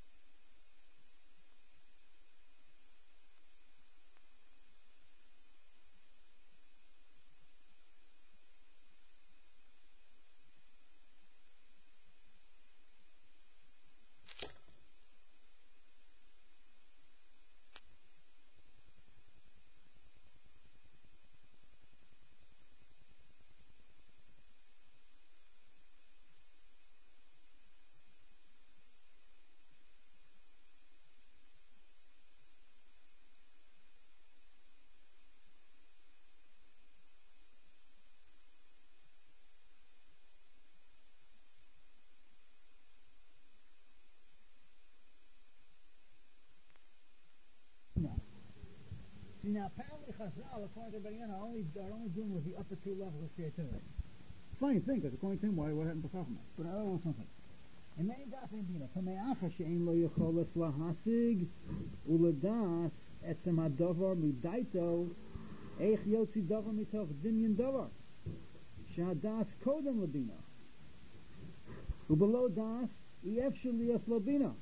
See, now apparently Chazal, according to everybody, are only dealing with the upper 2 levels of creativity. Funny thing, because according to him, what happened to Chachma? But I want something. And many das ain't bina. Kame'acha she'en lo yecholes lahasig uledas etzem hadavar midaito eich yotzi davar mitoch dimyan davar she'adas kodem labina ubelow das ef shelios labina.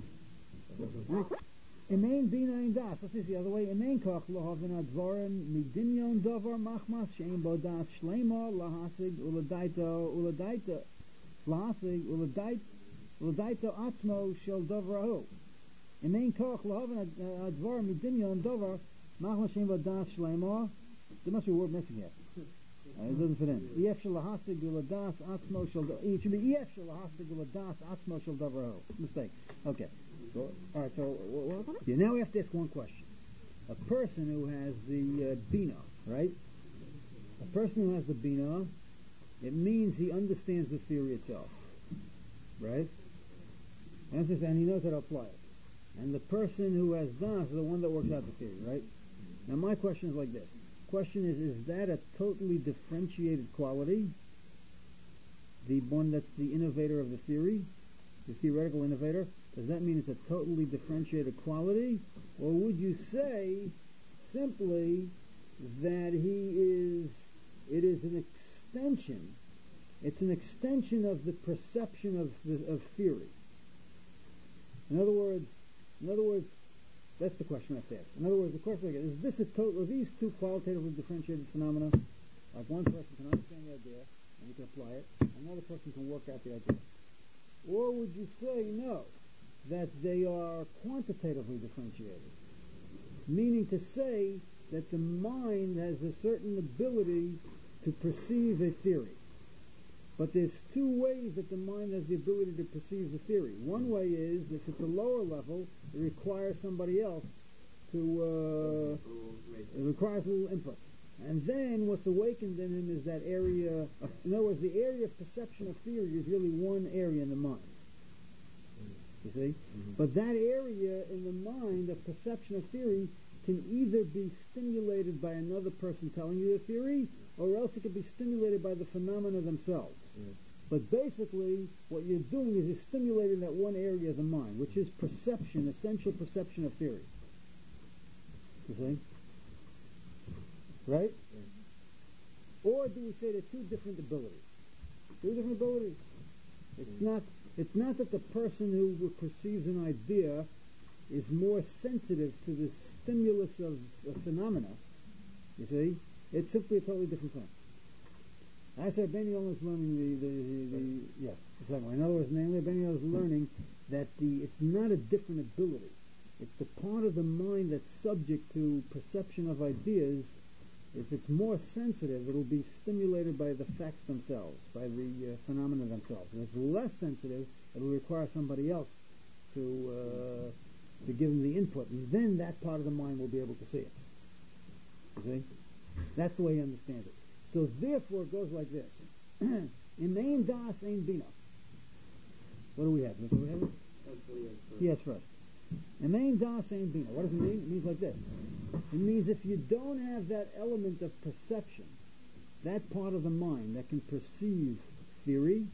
Emain bina in das. Let's see the other way. Emain koch lohavin advarim midinyon davar machmas she'en bo das shlema lahasig uladaito lahasig uladaito atzmo shel davrahu. Emain koch lohavin advarim midinyon davar machmas she'en bo das shlema. There must be a word missing here. It doesn't fit in. Ef shel lahasig uladas atzmo shel. It should be ef shel lahasig uladas atzmo shel davrahu. Mistake. Okay. So, all right, so now we have to ask one question. A person who has the bina, right? A person who has the bina, it means he understands the theory itself, right? And he knows how to apply it. And the person who has das is the one that works out the theory, right? Now my question is like this. Question is that a totally differentiated quality? The one that's the innovator of the theory? The theoretical innovator? Does that mean it's a totally differentiated quality? Or would you say simply that it is an extension, it's an extension of the perception of theory? In other words, that's the question I have to ask. In other words, the question is this are these 2 qualitatively differentiated phenomena? Like one person can understand the idea and he can apply it, another person can work out the idea. Or would you say no, that they are quantitatively differentiated? Meaning to say that the mind has a certain ability to perceive a theory. But there's two ways that the mind has the ability to perceive the theory. One way is, if it's a lower level, it requires somebody else to, it requires a little input. And then what's awakened in him is that area, in other words, the area of perception of theory is really one area in the mind. You see? Mm-hmm. But that area in the mind of perception of theory can either be stimulated by another person telling you the theory, or else it can be stimulated by the phenomena themselves. Yeah. But basically, what you're doing is you're stimulating that one area of the mind, which is perception, essential perception of theory. You see? Right? Yeah. Or do we say they're two different abilities? Two different abilities. It's not that the person who perceives an idea is more sensitive to the stimulus of a phenomena. You see? It's simply a totally different thing. I said Benioff is learning the second way. In other words, namely, Benioff is learning that it's not a different ability. It's the part of the mind that's subject to perception of ideas. If it's more sensitive, it'll be stimulated by the facts themselves, by the phenomena themselves. If it's less sensitive, it'll require somebody else to give them the input, and then that part of the mind will be able to see it. You see? That's the way he understands it. So therefore it goes like this. In ein das ein bina. What do we have? Yes, first. In ein das ein bina. What does it mean? It means like this. It means if you don't have that element of perception, that part of the mind that can perceive theory,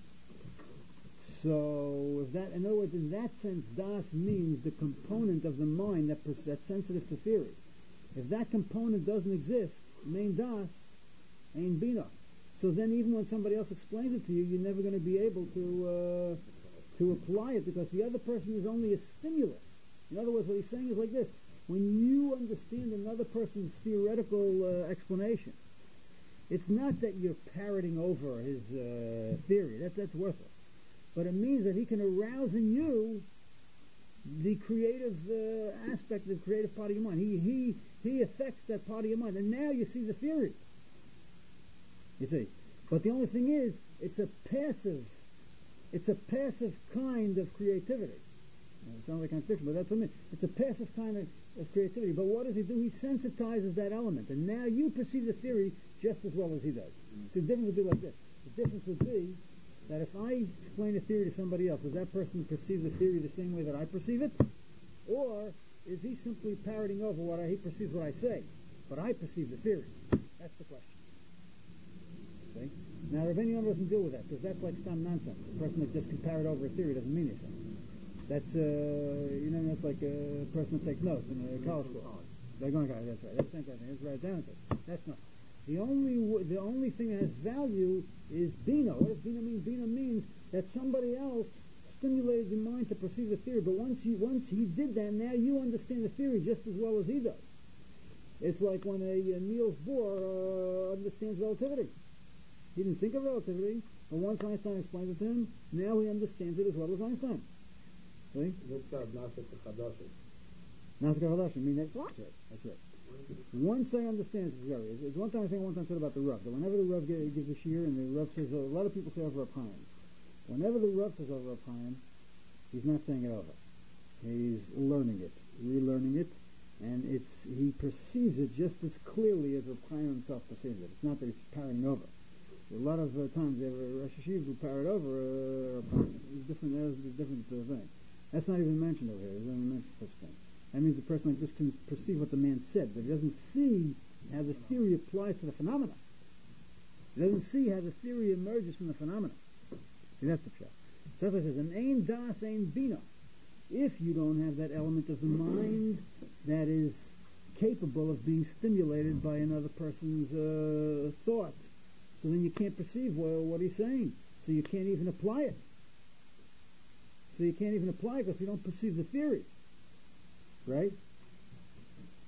so if that, in other words, in that sense, das means the component of the mind that's sensitive to theory. If that component doesn't exist, ein das, ein bina. So then even when somebody else explains it to you, you're never going to be able to apply it, because the other person is only a stimulus. In other words, what he's saying is like this. When you understand another person's theoretical explanation, it's not that you're parroting over his theory. That's worthless. But it means that he can arouse in you the creative aspect, the creative part of your mind. He affects that part of your mind, and now you see the theory. You see, but the only thing is, it's a passive kind of creativity. It sounds like a contradiction, but that's what I mean. It's a passive kind of creativity. But what does he do? He sensitizes that element, and now you perceive the theory just as well as he does. So the difference would be like this. The difference would be that if I explain a theory to somebody else, does that person perceive the theory the same way that I perceive it? Or is he simply parroting over he perceives what I say, but I perceive the theory? That's the question. See? Now, Rabbeinu Yonah doesn't deal with that, because that's like stam nonsense. A person that just can parrot over a theory doesn't mean anything. That's, that's like a person that takes notes in a college course. They're going, that's right, that's the same kind of thing. Let's write it down and say, that's not. The only thing that has value is bina. What does bina mean? Bina means that somebody else stimulated your mind to perceive the theory, but once he did that, now you understand the theory just as well as he does. It's like when a Niels Bohr understands relativity. He didn't think of relativity, but once Einstein explains it to him, now he understands it as well as Einstein. See? Nasik HaChadash. I mean, that's right. That's right. Once I understand this, there's one thing I said about the Rav, that whenever the Rav gives a shir, and the Rav says, a lot of people say over Rav Chaim, whenever the Rav says over Rav Chaim, he's not saying it over. He's learning it, relearning it, and he perceives it just as clearly as Rav Chaim himself perceives it. It's not that he's parroting over. A lot of times, Rosh Hashivas will parrot over Rav Chaim. It's a different thing. That's not even mentioned over here. There's not even mentioned such thing. That means the person like this can perceive what the man said, but he doesn't see how the theory applies to the phenomena. He doesn't see how the theory emerges from the phenomena. See, that's the pshat. So that's why it says, an ein das ein bina. If you don't have that element of the mind that is capable of being stimulated by another person's thought, so then you can't perceive what he's saying. So you can't even apply it. So you can't even apply it because you don't perceive the theory. Right?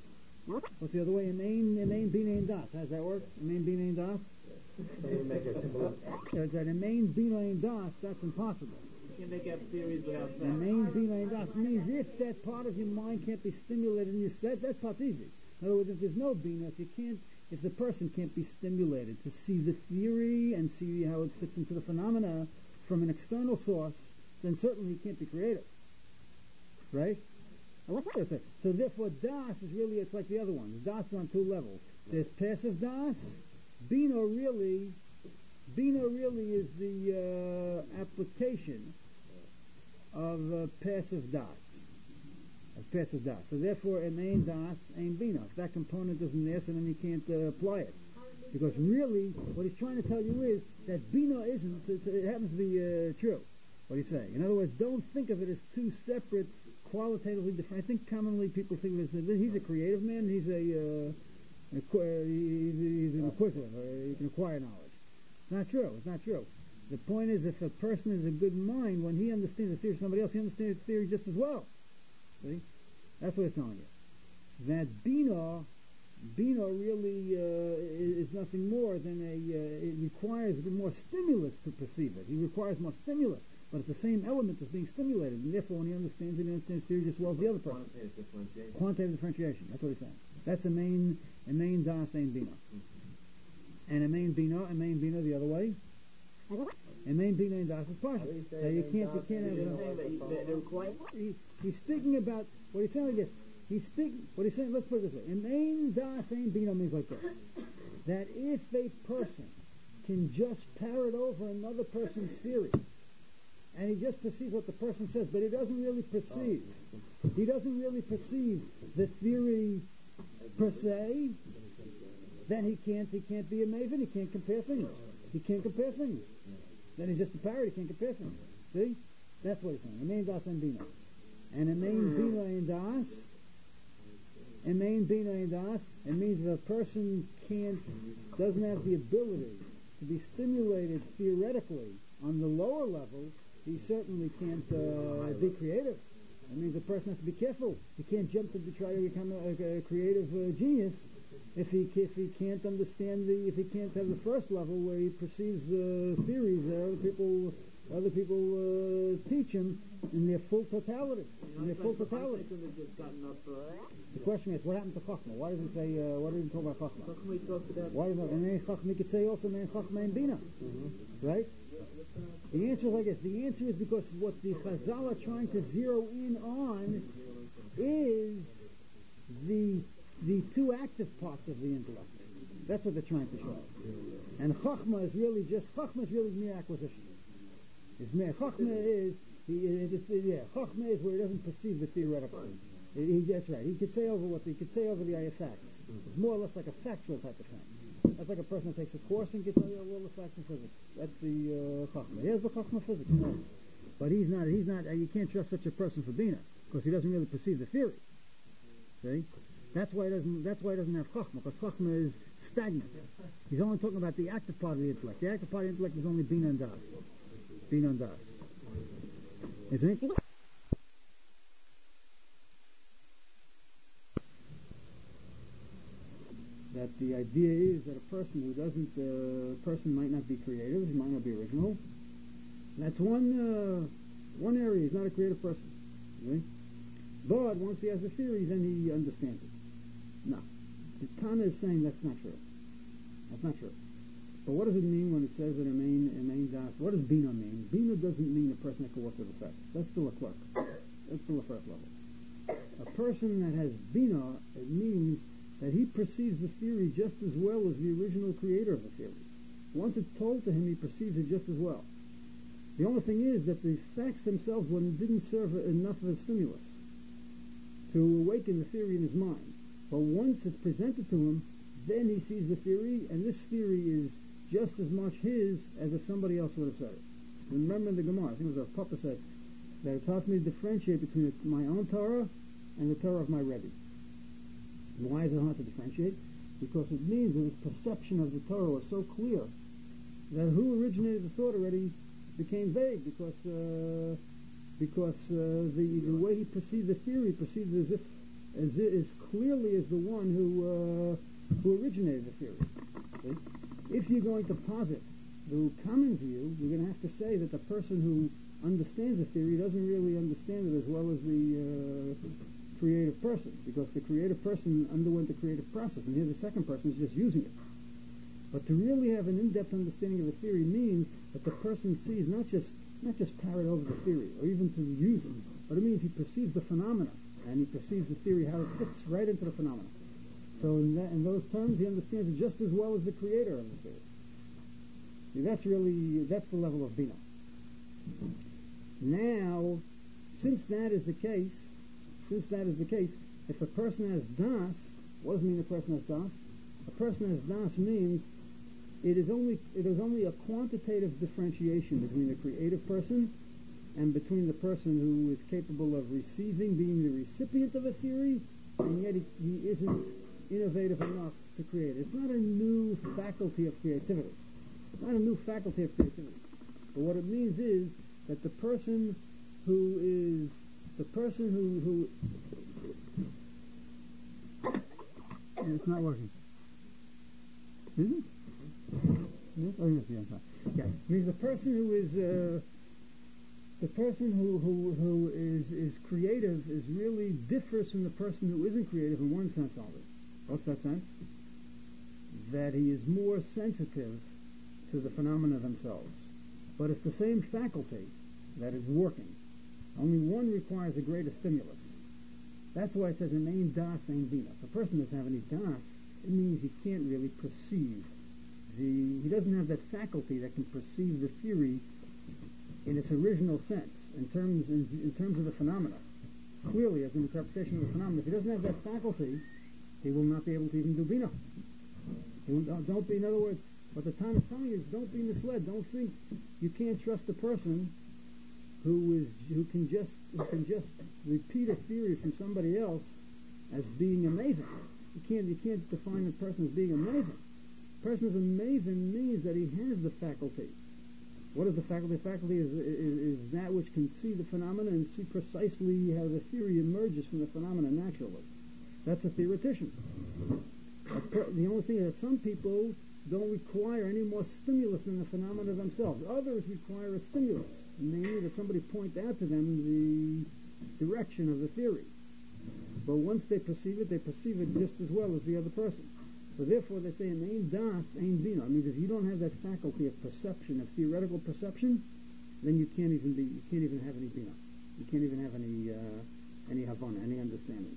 What's the other way? Emain, bina, and das. How's that work? Emain, bina, and das? Can you make a simple? That emain, bina, and das, that's impossible. You can't make up theories without facts. Emain, bina, and das means if that part of your mind can't be stimulated in your that part's easy. In other words, if there's no bina, if the person can't be stimulated to see the theory and see how it fits into the phenomena from an external source, then certainly he can't be creative. Right? So therefore das is really, it's like the other ones. Das is on two levels. There's passive das. Bina really is the application of passive das. Of passive das. So therefore emain das ain't bina. If that component isn't there, so then you can't apply it. Because really, what he's trying to tell you is that bina isn't, it happens to be true, what he's saying. In other words, don't think of it as two separate, qualitatively different. I think commonly people think of it as he's a creative man, he's an inquisitive, he can acquire knowledge. It's not true, it's not true. The point is, if a person is a good mind, when he understands the theory of somebody else, he understands the theory just as well. See? That's what he's telling you. That bina really is nothing more than it requires more stimulus to perceive it. He requires more stimulus, but it's the same element that's being stimulated, and therefore when he understands it, he understands theory just as well as the other person. Quantitative differentiation. That's what he's saying. That's a main das, ein bina. And a main bina the other way. And main bina and das is partial. You can't have. He's speaking about what he's saying like this. What he's saying, let's put it this way. Emain das ein bina means like this. That if a person can just parrot over another person's theory, and he just perceives what the person says, but he doesn't really perceive the theory per se, then he can't be a maven, he can't compare things. Then he's just a parrot, he can't compare things. See? That's what he's saying. Emain das ein bina. And emain bina and das, it means that a person doesn't have the ability to be stimulated theoretically on the lower level, he certainly can't be creative. It means a person has to be careful. He can't jump to try to become a creative genius if he can't understand if he can't have the first level where he perceives theories that other people teach him in their full totality. The question is, what happened to Chachma? Why does he say? Why doesn't he talk about Chachma? Why does he could say also man Chachma and Bina, right? The answer is like this. The answer is because what the Chazal are trying to zero in on is the two active parts of the intellect. That's what they're trying to show. And Chachma is really mere acquisition. Chachma is where he doesn't perceive the theoretical. That's right. He could say over the ayah facts. It's more or less like a factual type of thing. That's like a person that takes a course and can tell you all the facts in physics. That's the Chachma. He has the Chachma physics, no. But he's not. You can't trust such a person for Bina because he doesn't really perceive the theory. See? That's why he doesn't have Chachma, because Chachma is stagnant. He's only talking about the active part of the intellect. The active part of the intellect is only Bina and Das. Bina and Das. Is it? That the idea is that a person might not be creative, he might not be original. That's one area. He's not a creative person. Okay? But once he has the theory, then he understands it. No. The Tana is saying that's not true. That's not true. But what does it mean when it says that Emain Das? What does Bina mean? Bina doesn't mean a person that can work with effects. That's still a clerk. That's still a first level. A person that has Bina, it means that he perceives the theory just as well as the original creator of the theory. Once it's told to him, he perceives it just as well. The only thing is that the facts themselves didn't serve enough of a stimulus to awaken the theory in his mind. But once it's presented to him, then he sees the theory, and this theory is just as much his as if somebody else would have said it. Remember in the Gemara, I think it was Papa said, that it's hard for me to differentiate between my own Torah and the Torah of my Rebbe. And why is it hard to differentiate? Because it means that his perception of the Torah was so clear that who originated the thought already became vague, because the way he perceived the theory, perceived it as clearly as the one who originated the theory. See? If you're going to posit the common view, you're going to have to say that the person who understands the theory doesn't really understand it as well as the creative person, because the creative person underwent the creative process, and here the second person is just using it. But to really have an in-depth understanding of the theory means that the person sees not just parrot over the theory or even to use it, but it means he perceives the phenomena and he perceives the theory how it fits right into the phenomena. So in those terms, he understands it just as well as the creator of the theory. See, that's the level of Bina. Now, since that is the case, if a person has das, what does it mean a person has das? A person has das means it is only a quantitative differentiation between the creative person and between the person who is capable of being the recipient of a theory, and yet he isn't innovative enough to create it. It's not a new faculty of creativity. But what it means is that the person who it's not working. Is it? Yes? Oh, yes, I'm sorry. Yeah. It means the person who is creative is really differs from the person who isn't creative in one sense only. What's that sense? That he is more sensitive to the phenomena themselves. But it's the same faculty that is working. Only one requires a greater stimulus. That's why it says an ein das, ein bina. If a person doesn't have any das, it means he can't really perceive he doesn't have that faculty that can perceive the theory in its original sense, in terms of the phenomena. Clearly, as an interpretation of the phenomena, if he doesn't have that faculty, he will not be able to even do bina. Don't be, in other words, what the Tana is telling you is don't be misled. Don't think you can't trust a person who can just repeat a theory from somebody else as being amazing. You can't define a person as being amazing. A person as amazing means that he has the faculty. What is the faculty? The faculty is that which can see the phenomena and see precisely how the theory emerges from the phenomena naturally. That's a theoretician. The only thing is that some people don't require any more stimulus than the phenomena themselves. Others require a stimulus, namely that somebody point out to them the direction of the theory. But once they perceive it just as well as the other person. So therefore they say, ein das, ein bina. It means if you don't have that faculty of perception, of theoretical perception, then you can't even have any bina. You can't even have any havana, any understanding.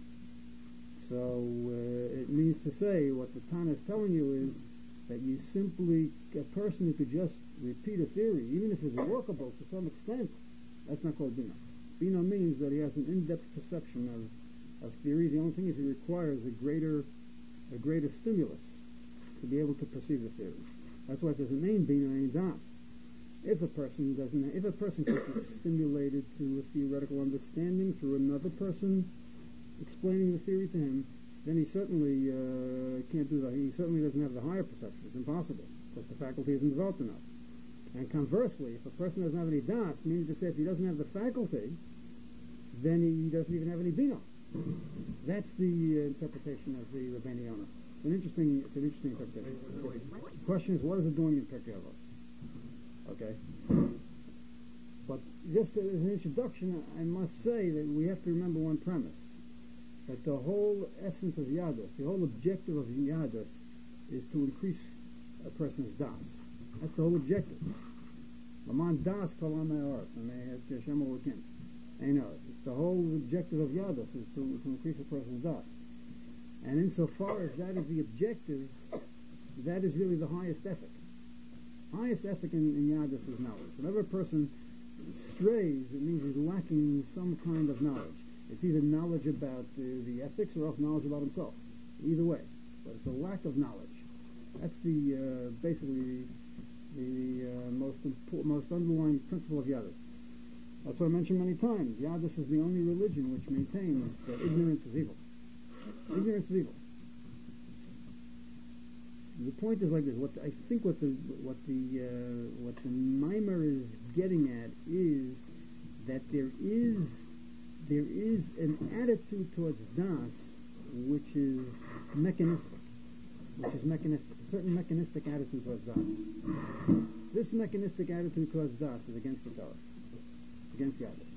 So it means to say, what the Tana is telling you is that a person who could just repeat a theory, even if it's workable to some extent, that's not called bina. Bina means that he has an in-depth perception of theory. The only thing is he requires a greater stimulus to be able to perceive the theory. That's why it says an ein bina, ein das. If a person can be stimulated to a theoretical understanding through another person explaining the theory to him, then he certainly can't do that. He certainly doesn't have the higher perception. It's impossible, because the faculty isn't developed enough. And conversely, if a person doesn't have any das, meaning to say if he doesn't have the faculty, then he doesn't even have any bina. That's the interpretation of the Rabbeinu Yonah. It's an interesting interpretation. The question is, what is it doing in Pirkei Avos? Okay? But just as an introduction, I must say that we have to remember one premise. That the whole essence of Yadus, the whole objective of Yadus, is to increase a person's das. That's the whole objective. Laman das kol amei haaretz, and they have Hashem Elokim. I know it. It's the whole objective of Yadus is to increase a person's das. And insofar as that is the objective, that is really the highest ethic. Highest ethic in Yadus is knowledge. Whenever a person strays, it means he's lacking some kind of knowledge. It's either knowledge about the ethics or else knowledge about himself. Either way. But it's a lack of knowledge. That's basically the most underlying principle of Yadus. That's what I mentioned many times. Yadus is the only religion which maintains that ignorance is evil. Ignorance is evil. The point is like this. What the mimer is getting at is that there is there is an attitude towards Das which is mechanistic. A certain mechanistic attitude towards Das. This mechanistic attitude towards Das is against the Torah, against Yadus.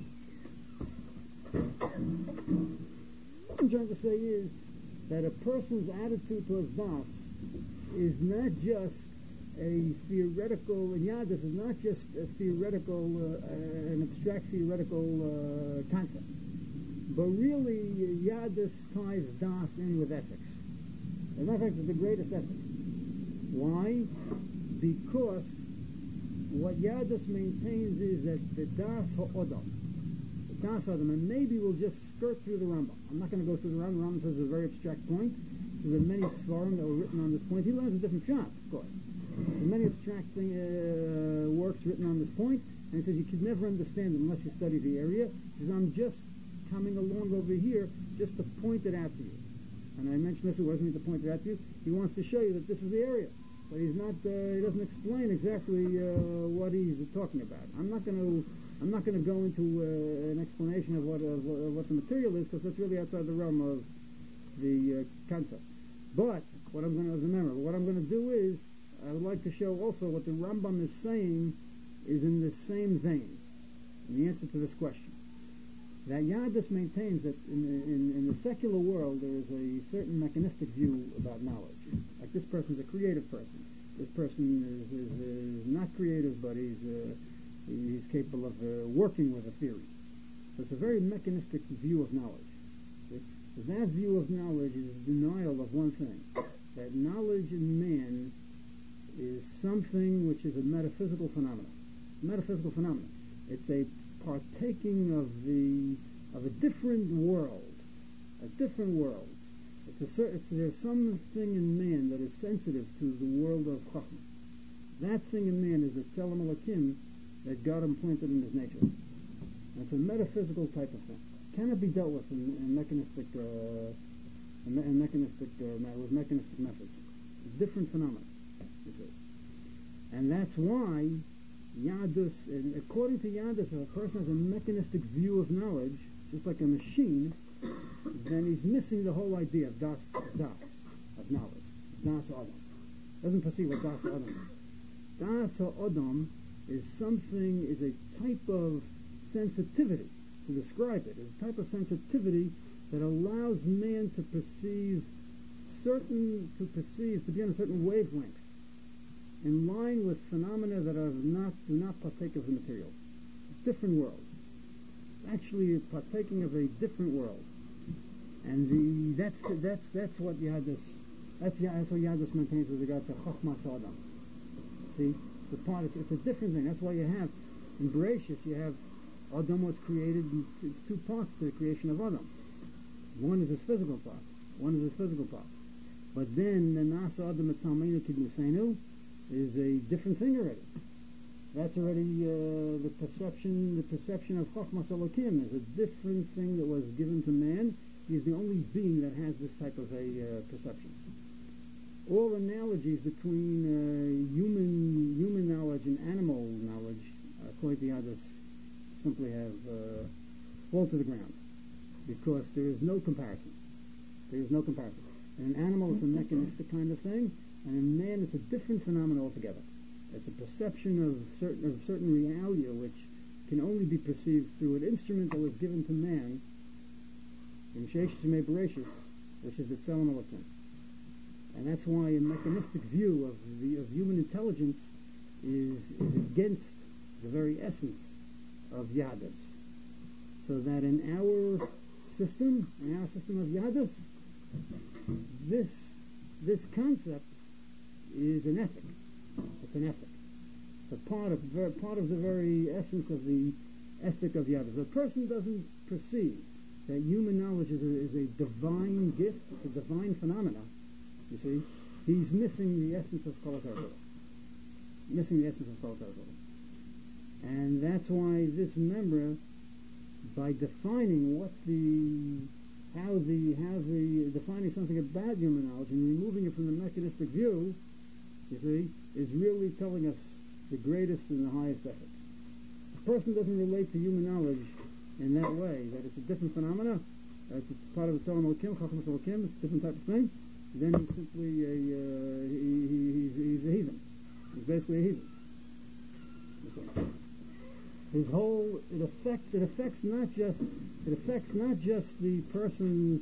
What I'm trying to say is that a person's attitude towards Das is not just a theoretical, and Yadus is not just a theoretical, an abstract theoretical concept, but really Yadus ties Das in with ethics. As a matter of fact, it's the greatest ethic. Why? Because what Yadus maintains is that the Das Ha'odam, and maybe we'll just skirt through the Rambam. I'm not going to go through the Rambam. The Rambam says it's a very abstract point. He says there are many svarim that were written on this point. He learns a different shot, of course. There are many abstract works written on this point, and he says you could never understand it unless you study the area. He says, I'm just coming along over here just to point it out to you. And I mentioned this, it wasn't meant to point it out to you. He wants to show you that this is the area. But he's not, he doesn't explain exactly what he's talking about. I'm not going to go into an explanation of what the material is, because that's really outside the realm of the concept. But what I'm going to remember, what I'm going to do is, I would like to show also what the Rambam is saying is in the same vein, in the answer to this question. That Yadus maintains that in the secular world there is a certain mechanistic view about knowledge. Like this person's a creative person. This person is not creative, but he's capable of working with a theory. So it's a very mechanistic view of knowledge. See? That view of knowledge is denial of one thing, that knowledge in man is something which is a metaphysical phenomenon. Metaphysical phenomenon. It's a partaking of a different world. A different world. There's something in man that is sensitive to the world of Chachma. That thing in man is the Tzelem Elokim that God implanted in his nature. And it's a metaphysical type of thing. Cannot be dealt with in mechanistic with mechanistic methods. It's a different phenomenon, you see. And that's why Yadus, and according to Yadus, if a person has a mechanistic view of knowledge, just like a machine, then he's missing the whole idea of das, of knowledge. Das Adam. Doesn't perceive what das Adam is. Das Adam is something, is a type of sensitivity, to describe it, is a type of sensitivity that allows man to perceive, to be on a certain wavelength, in line with phenomena that do not partake of the material. Different world. It's actually partaking of a different world. And that's what Yadus, that's what Yadus maintains with regard to Chochmas Adam. See, it's a different thing. That's why you have in Bereshis you have Adam was created. It's two parts to the creation of Adam. One is his physical part. But then the Nasa Adam Etzalmeinu Kidnusenu is a different thing already. That's already the perception of Chochmas Elokim is a different thing that was given to man. He's the only being that has this type of a perception. All analogies between human knowledge and animal knowledge, according to Yadus, simply have fall to the ground, because there is no comparison. In an animal, it's a mechanistic kind of thing, and in man, it's a different phenomenon altogether. It's a perception of certain realia which can only be perceived through an instrument that was given to man in Sheish Shemei Bereshis, which is the Tzelem Elokim. And that's why a mechanistic view of human intelligence is against the very essence of Yadus. So that in our system of Yadus, this concept is an ethic. It's an ethic. It's a part of the very essence of the ethic of Yadus. The person doesn't perceive that human knowledge is a divine gift. It's a divine phenomenon. You see, he's missing the essence of Kol HaTorah. And that's why this member, by defining defining something about human knowledge and removing it from the mechanistic view, you see, is really telling us the greatest and the highest ethic. A person doesn't relate to human knowledge in that way, that it's a different phenomena, it's part of the Tzelem Elokim, Chachmas Elokim, it's a different type of thing, then he's simply he's a heathen. He's basically a heathen. His whole it affects not just the person's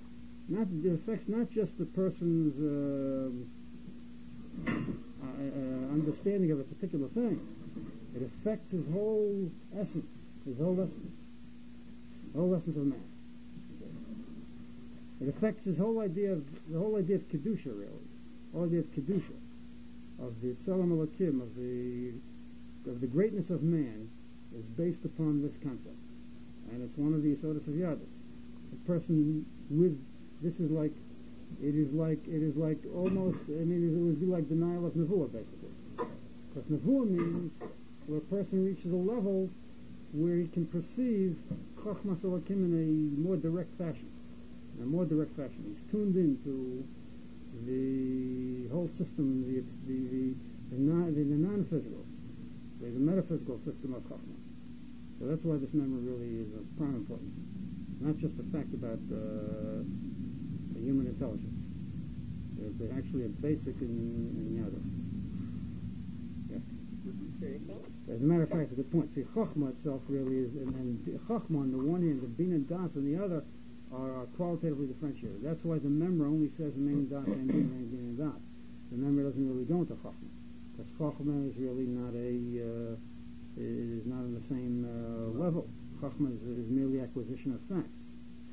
understanding of a particular thing. It affects his whole essence of man. It affects his whole idea of kedusha, really, whole idea of kedusha, of the Tzelem Elokim, of the greatness of man, is based upon this concept, and it's one of the Yesodus of Yadus. A person with this is like almost. I mean, it would be like denial of nevuah, basically, because nevuah means where a person reaches a level where he can perceive Chachmas Elokim in a more direct fashion. He's tuned into the whole system, the non-physical, the metaphysical system of Chachma. So that's why this memory really is of prime importance. Not just the fact about the human intelligence. It's actually a basic in Yadus. As a matter of fact, it's a good point. See, Chachma itself really is, and Chachma on the one hand, the Bin and Das on the other, are qualitatively differentiated. That's why the member only says Mein Das and Bin and Das. The member doesn't really go into Chachma, because Chachma is really not is not on the same level. Chachma is merely acquisition of facts.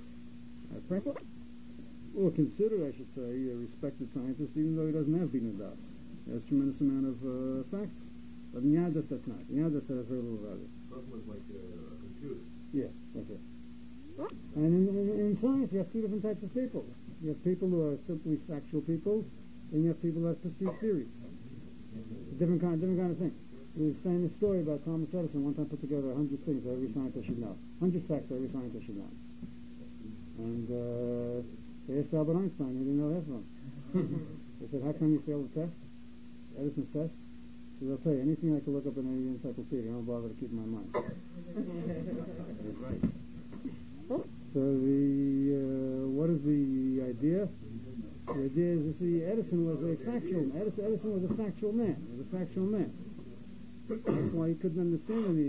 Or considered, I should say, a respected scientist, even though he doesn't have Bin and Das. He has a tremendous amount of facts. But in Yadus, that's not. In Yadus, that has very little value. Chachma is like a computer. Yeah, that's it. And in science, you have two different types of people. You have people who are simply factual people, and you have people that perceive theories. It's a different kind of thing. There's a famous story about Thomas Edison one time put together 100 things that every scientist should know. 100 facts that every scientist should know. And they asked Albert Einstein, he didn't know half of them. They said, how come you failed the test? Edison's test? He said, I'll tell you, anything I can look up in an encyclopedia, I don't bother to keep in my mind. Right. So what is the idea? The idea is, you see, Edison was a factual man. Edison was a factual man. He was a factual man. That's why he couldn't understand him.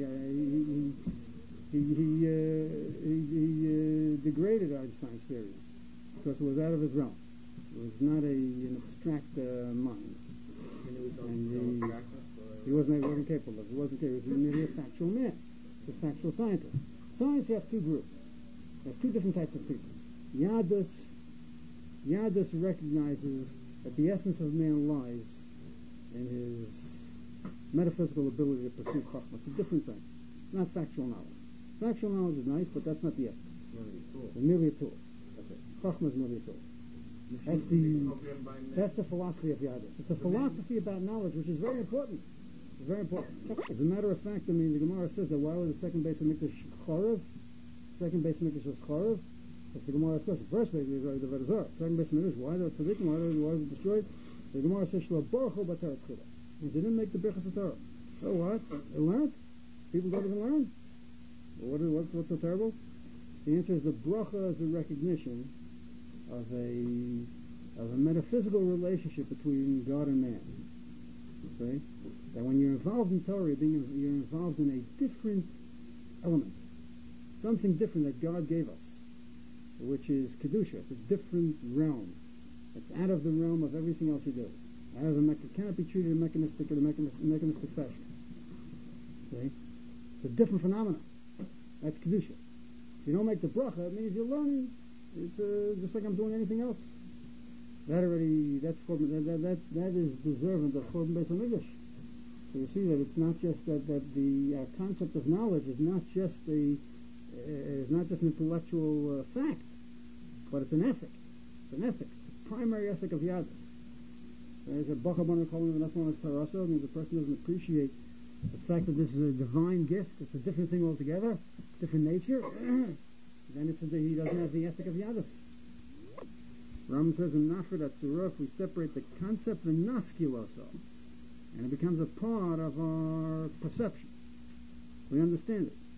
He degraded Einstein's theories because it was out of his realm. It was not an abstract mind. And he wasn't capable of it. He wasn't capable. He was merely a factual man. He was a factual scientist. Science, you have two groups. You have two different types of people. Yadus recognizes that the essence of man lies in his metaphysical ability to perceive Chachma. It's a different thing. It's not factual knowledge. Factual knowledge is nice, but that's not the essence. It's merely a tool. That's it. Chachma is merely a tool. That's the philosophy of Yadus. It's a philosophy about knowledge, which is very important. It's very important. As a matter of fact, I mean, the Gemara says that why was the second base of Mikdash Chorev? Second base of Mikdash was Chorev. That's the Gemara's question. First base of the Vedazar. Second base of Mikdash, why the Tzadikim? Why was it destroyed? The Gemara says, Shlo Baruch B'Torah Tchila. Means they didn't make the Birchas Torah. So what? They learned? People don't even learn? Well, what's so terrible? The answer is the bracha is a recognition of a metaphysical relationship between God and man. Okay? That when you're involved in Torah, you're involved in a different element. Something different that God gave us, which is Kedusha. It's a different realm. It's out of the realm of everything else you do. Cannot be treated in a mechanistic fashion. Okay? It's a different phenomenon. That's Kedusha. If you don't make the bracha, it means you're learning. It's just like I'm doing anything else. That is deserving of Chorban Beis HaMikdash. So you see that it's not just that the concept of knowledge is not just an intellectual fact, but it's an ethic. It's an ethic. It's a primary ethic of Yadus. There's a Bachabana calling it known as Tarasa. It means the person doesn't appreciate the fact that this is a divine gift. It's a different thing altogether, different nature. Then he doesn't have the ethic of Yadus. Rambam says in Nafred Atzura, if we separate the concept of Naskiloso, and it becomes a part of our perception, we understand it.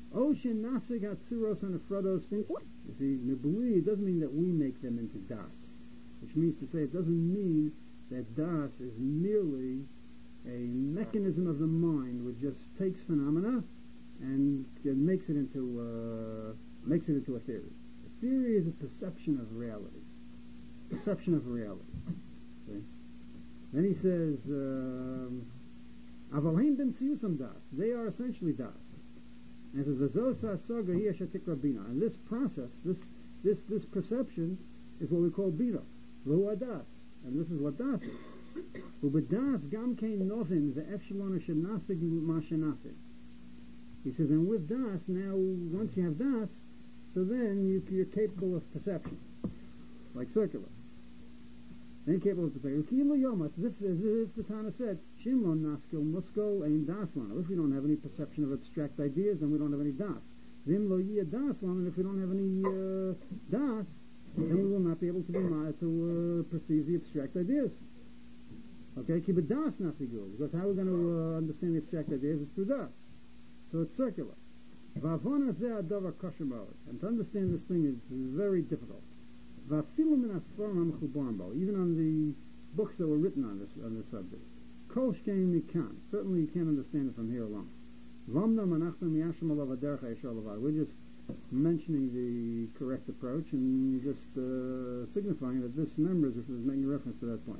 Ocean nasig hatzuros and afrados. You see, mibui doesn't mean that we make them into das, which means to say it doesn't mean that das is merely a mechanism of the mind which just takes phenomena and makes it into a theory. A theory is a perception of reality. Perception of reality. See? Then he says, "Avalheim b'mtziusam das." They are essentially das. And it says, "V'zosa saga hi ashetik rabina." And this process, this perception, is what we call bina, v'hu das, and this is what das is. U'b'das gam kein novin ve'efshalon shenasig ma shenasig. He says, and with das, now once you have das, so then you're capable of perception, like circular. Then capable of perception. It's as if the Tana said, Shimlon naskil muskol ein das lana. If we don't have any perception of abstract ideas, then we don't have any das. Vim lo yia das lana. And if we don't have any das, then we will not be able to perceive the abstract ideas. Okay, keep it das nasigul, because how we're going to understand the abstract ideas is through das. So it's circular. Vavona zeh adavar kosher mode, and to understand this thing is very difficult. Vafilu min asfarim hamechubarim bo, even on the books that were written on this subject. Kol shkein mikan, certainly you can't understand it from here alone. Vamna manachnu miyashim alav aderech hayashar lavad. We're just mentioning the correct approach and just signifying that this members is making reference to that point.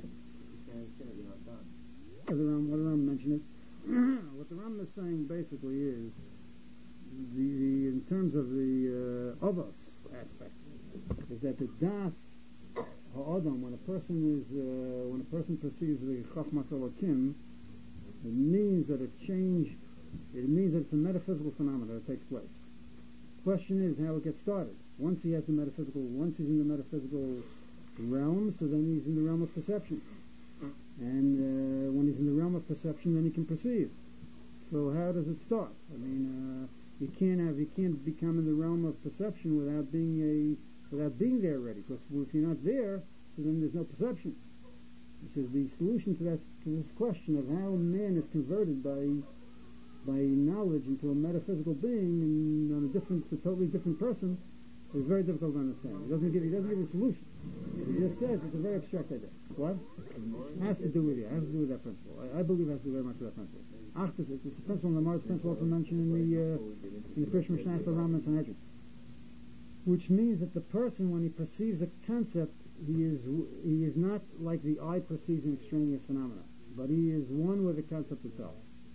What the Ram mentioned it. What the Ram is saying basically is in terms of the ovos aspect, is that the das ha'adam, when a person perceives the chachmas elokim, it means that it's a metaphysical phenomenon that takes place. The question is how it gets started. Once he's in the metaphysical realm, so then he's in the realm of perception. And when he's in the realm of perception, then he can perceive. So how does it start? I mean, you can't become in the realm of perception without being there already. Because if you're not there, so then there's no perception. He says the solution to this question of how man is converted by knowledge into a metaphysical being and a totally different person is very difficult to understand. He doesn't give a solution. He just says it's a very abstract idea. What? It has to do with that principle. I believe it has to do very much with that principle. Achtus, it's a principle, the Mars principle also mentioned in the First Mishnah, the Ram and Sanhedrin. Which means that the person, when he perceives a concept, he is not like the eye perceives an extraneous phenomena, but he is one with the concept itself.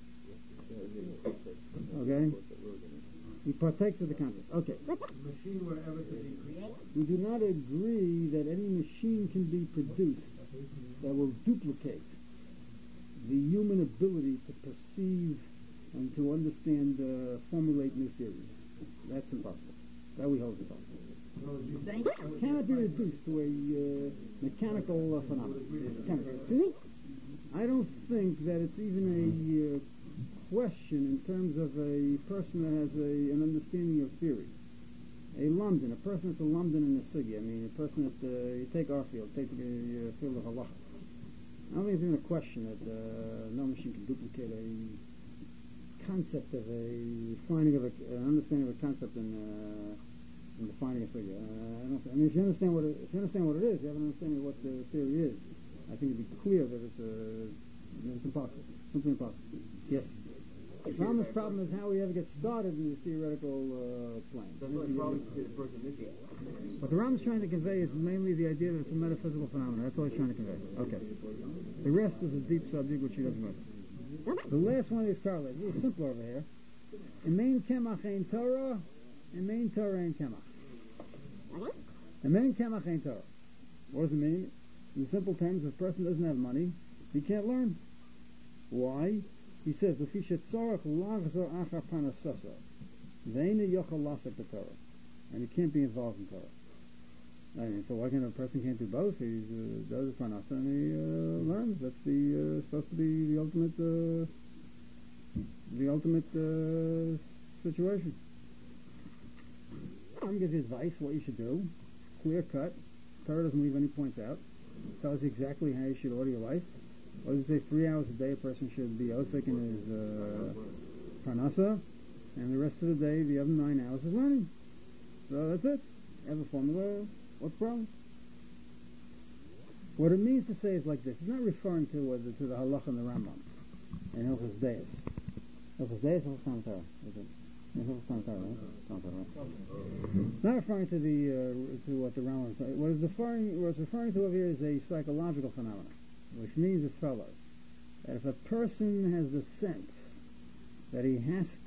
Okay? He partakes of the concept. Okay. Machine were ever to be created. We do not agree that any machine can be produced that will duplicate the human ability to perceive and to understand, formulate new theories. That's impossible. That we hold impossible. It cannot be reduced to a mechanical phenomenon. I don't think that it's even a question in terms of a person that has an understanding of theory. A person that's a London in a Sugi. I mean, a person that, you take our field, take the field of halacha. I don't think it's even a question that no machine can duplicate a concept of an understanding of a concept in defining a Sugi. I mean, if you understand what it is, you have an understanding of what the theory is. I think it'd be clear that it's impossible. Simply impossible. Yes. The problem is how we ever get started in the theoretical plane. What the Ram is trying to convey is mainly the idea that it's a metaphysical phenomenon. That's all he's trying to convey. Okay. The rest is a deep subject which he doesn't know. The last one is correlated. A little simpler over here. In main kemach ein Torah, in main Torah ein kemach. In main kemach ein Torah. What does it mean? In simple terms, if a person doesn't have money, he can't learn. Why? He says, and he can't be involved in Torah. I mean, so why can't a person can't do both? He does parnasa and he learns. That's supposed to be the ultimate situation. I'm giving you advice what you should do. Clear cut. Torah doesn't leave any points out. It tells you exactly how you should order your life. What does it say? 3 hours a day a person should be osek in his parnasa, and the rest of the day, the other 9 hours is learning. So that's it. You have a formula. What's the problem? What it means to say is like this. It's not referring to the halach and the Rambam in Hilchos Deis. Hilchos Deis, Hilchos Talmud Torah. Is it? Yeah, Hilchos Talmud Torah, right? Talmud Torah, right? It's not referring to to what the Rambam says. What it's referring to over here is a psychological phenomenon, which means as follows: that if a person has the sense that he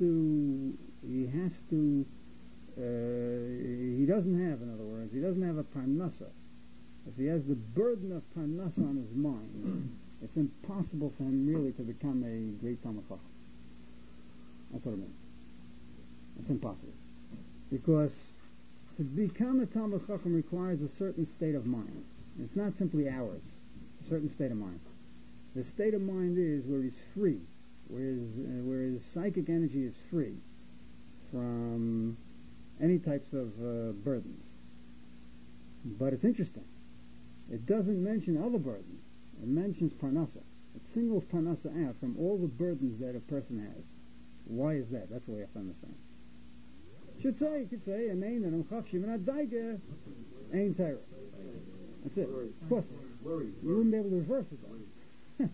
doesn't have, in other words, he doesn't have a parnasa. If he has the burden of parnasa on his mind, it's impossible for him really to become a great Talmid Chacham. That's what I mean. It's impossible. Because to become a Talmid Chacham requires a certain state of mind. It's not simply hours. It's a certain state of mind. The state of mind is where he's free, where his psychic energy is free from any types of burdens. But it's interesting. It doesn't mention other burdens. It mentions parnasa. It singles parnasa out from all the burdens that a person has. Why is that? That's what we have to understand. You could say, Amen, and Amchachshim, and Adaiga, ain't Torah. That's it. Of course, you wouldn't be able to reverse it, though.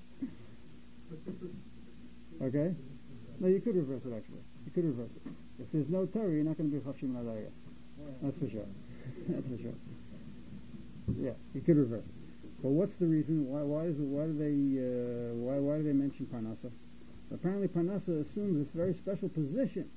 Okay? No, you could reverse it, actually. You could reverse it. If there's no Torah, you're not going to be Chachshim and Adaiga. That's for sure. That's for sure. Yeah, you could reverse it. But what's the reason? Why do they mention Parnasa? Apparently Parnasa assumes this very special position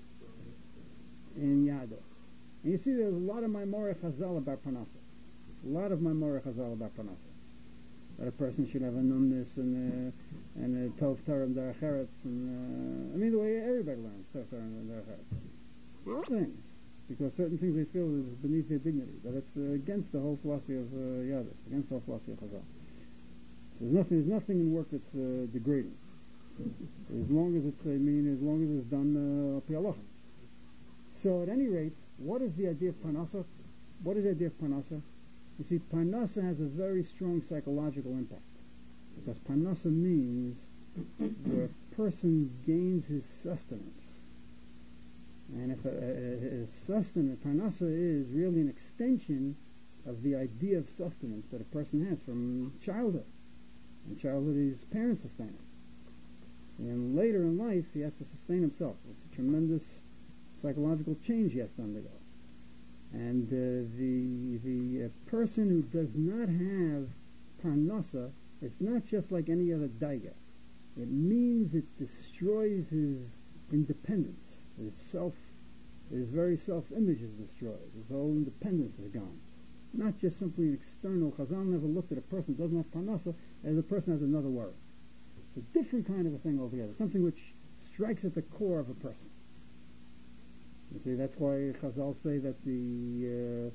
in Yadus. And you see there's a lot of Maimorei Chazal about Parnasa. A lot of Maimorei Chazal about Parnasa. That a person should have a numbness and a Tov Torah and Derech Eretz, and I mean the way everybody learns Tov Torah and Derech Eretz. Things. Because certain things they feel is beneath their dignity, but it's against the whole philosophy of Yadus, against the whole philosophy of Chazal. There's nothing in work that's degrading, as long as it's done pi halacha. So at any rate, what is the idea of Parnasa? What is the idea of Parnasa? You see, Parnasa has a very strong psychological impact, because Parnasa means where a person gains his sustenance. And if a sustenance, Parnasa is really an extension of the idea of sustenance that a person has from childhood. In childhood, his parents sustain him. And later in life, he has to sustain himself. It's a tremendous psychological change he has to undergo. And the person who does not have Parnasa, it's not just like any other daiga. It means it destroys his independence. His very self-image is destroyed. His whole independence is gone. Not just simply an external. Chazal never looked at a person who doesn't have Parnasa as a person has another worry. It's a different kind of a thing altogether. Something which strikes at the core of a person. You see, that's why Chazal say that in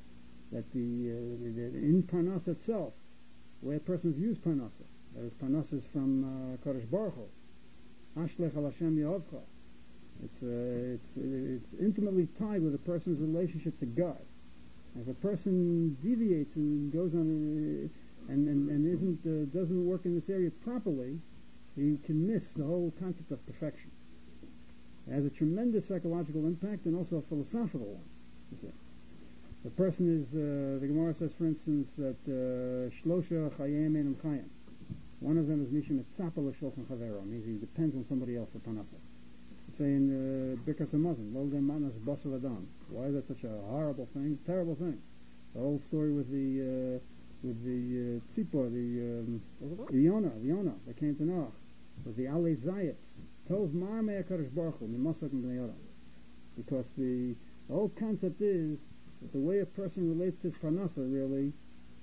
Parnasa itself, the way a person views Parnasa, that is, Parnasa is from Kodesh Baruch Hu. Ashlech al Hashem Yehovcha. It's intimately tied with a person's relationship to God. If a person deviates and goes on and doesn't work in this area properly, he can miss the whole concept of perfection. It has a tremendous psychological impact and also a philosophical one. You see, the person is the Gemara says, for instance, that Shlosha Chayim Einam Chayim. One of them is Mishim Etzapa L'Shulchan Chavero, means he depends on somebody else for Parnasa. Say in Birkas Hamazon, Lo Manas Basar Adam. Why is that such a horrible thing, terrible thing? The whole story with the tzipor, the Yonah that came to Noach, with the Alei Zayas, Tov Mar Mei HaKadosh Baruch Hu, Mimasak B'nei Adam. Because the whole concept is that the way a person relates to his Parnasa really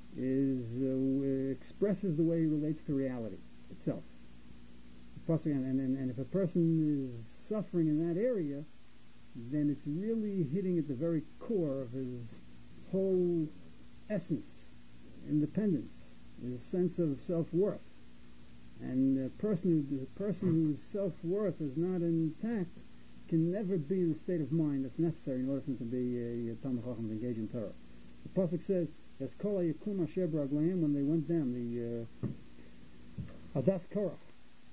expresses the way he relates to reality itself. And if a person is suffering in that area, then it's really hitting at the very core of his whole essence, independence, his sense of self-worth. And a person whose self-worth is not intact can never be in the state of mind that's necessary in order for him to be a Talmid Chacham, engaged in Torah. The pasuk says, "As kol hayakum asher b'ragleim," when they went down the Hadas Korach.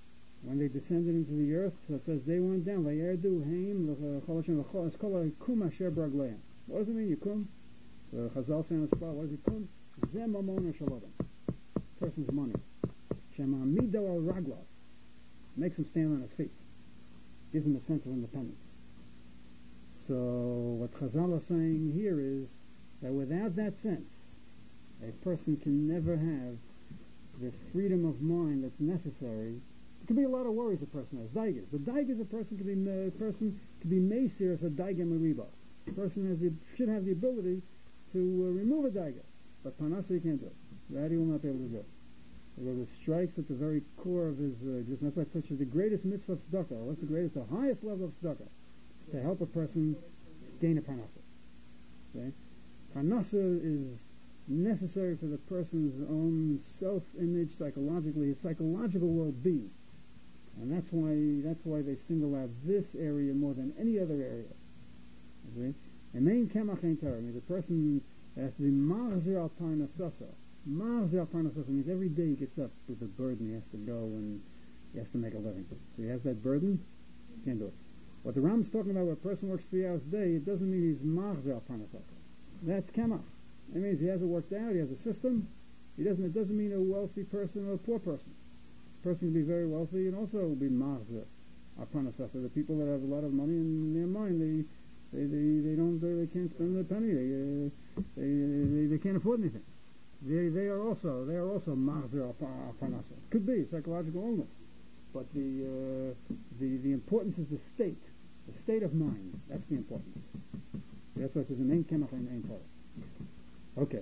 when they descended into the earth, so it says they went down. Vayerdu heim l'choloshem v'chol eskola kum asher bragleim. What does it mean, Yikum? So Chazal say on the spot, what does Yikum? Zem mamon shalodem. Person's money. Shema mido al raglav. Makes him stand on his feet. Gives him a sense of independence. So what Chazal is saying here is that without that sense, a person can never have the freedom of mind that's necessary. It could be a lot of worries a person has. Daigas. The daigas a person could be maser as a daiga mariba. A person should have the ability to remove a daiga. But Parnasa he can't do it. That he will not be able to do it. Because it strikes at the very core of his existence. That's like such the greatest mitzvah of tzedakah. What's the greatest? The highest level of tzedakah. It's to help a person gain a Parnasa. Okay? Parnasa is necessary for the person's own self-image, psychologically, his psychological well-being. And that's why they single out this area more than any other area. Okay? And main kemach ein Torah means the person has to be machzir al parnasasa. Machzir al parnasasa means every day he gets up with a burden. He has to go and he has to make a living. So he has that burden, he can't do it. What the Rambam's talking about, where a person works 3 hours a day, it doesn't mean he's machzir al parnasasa. That's kemach. It means he hasn't worked out, he has a system. It doesn't mean a wealthy person or a poor person. A person can be very wealthy and also be machzir al parnasasa. The people that have a lot of money in their mind, they can't spend a penny. They can't afford anything. They are also machzir al parnasa. Could be psychological illness, but the importance is the state of mind. That's the importance. That's why it says in ein kemach ein Torah. Okay.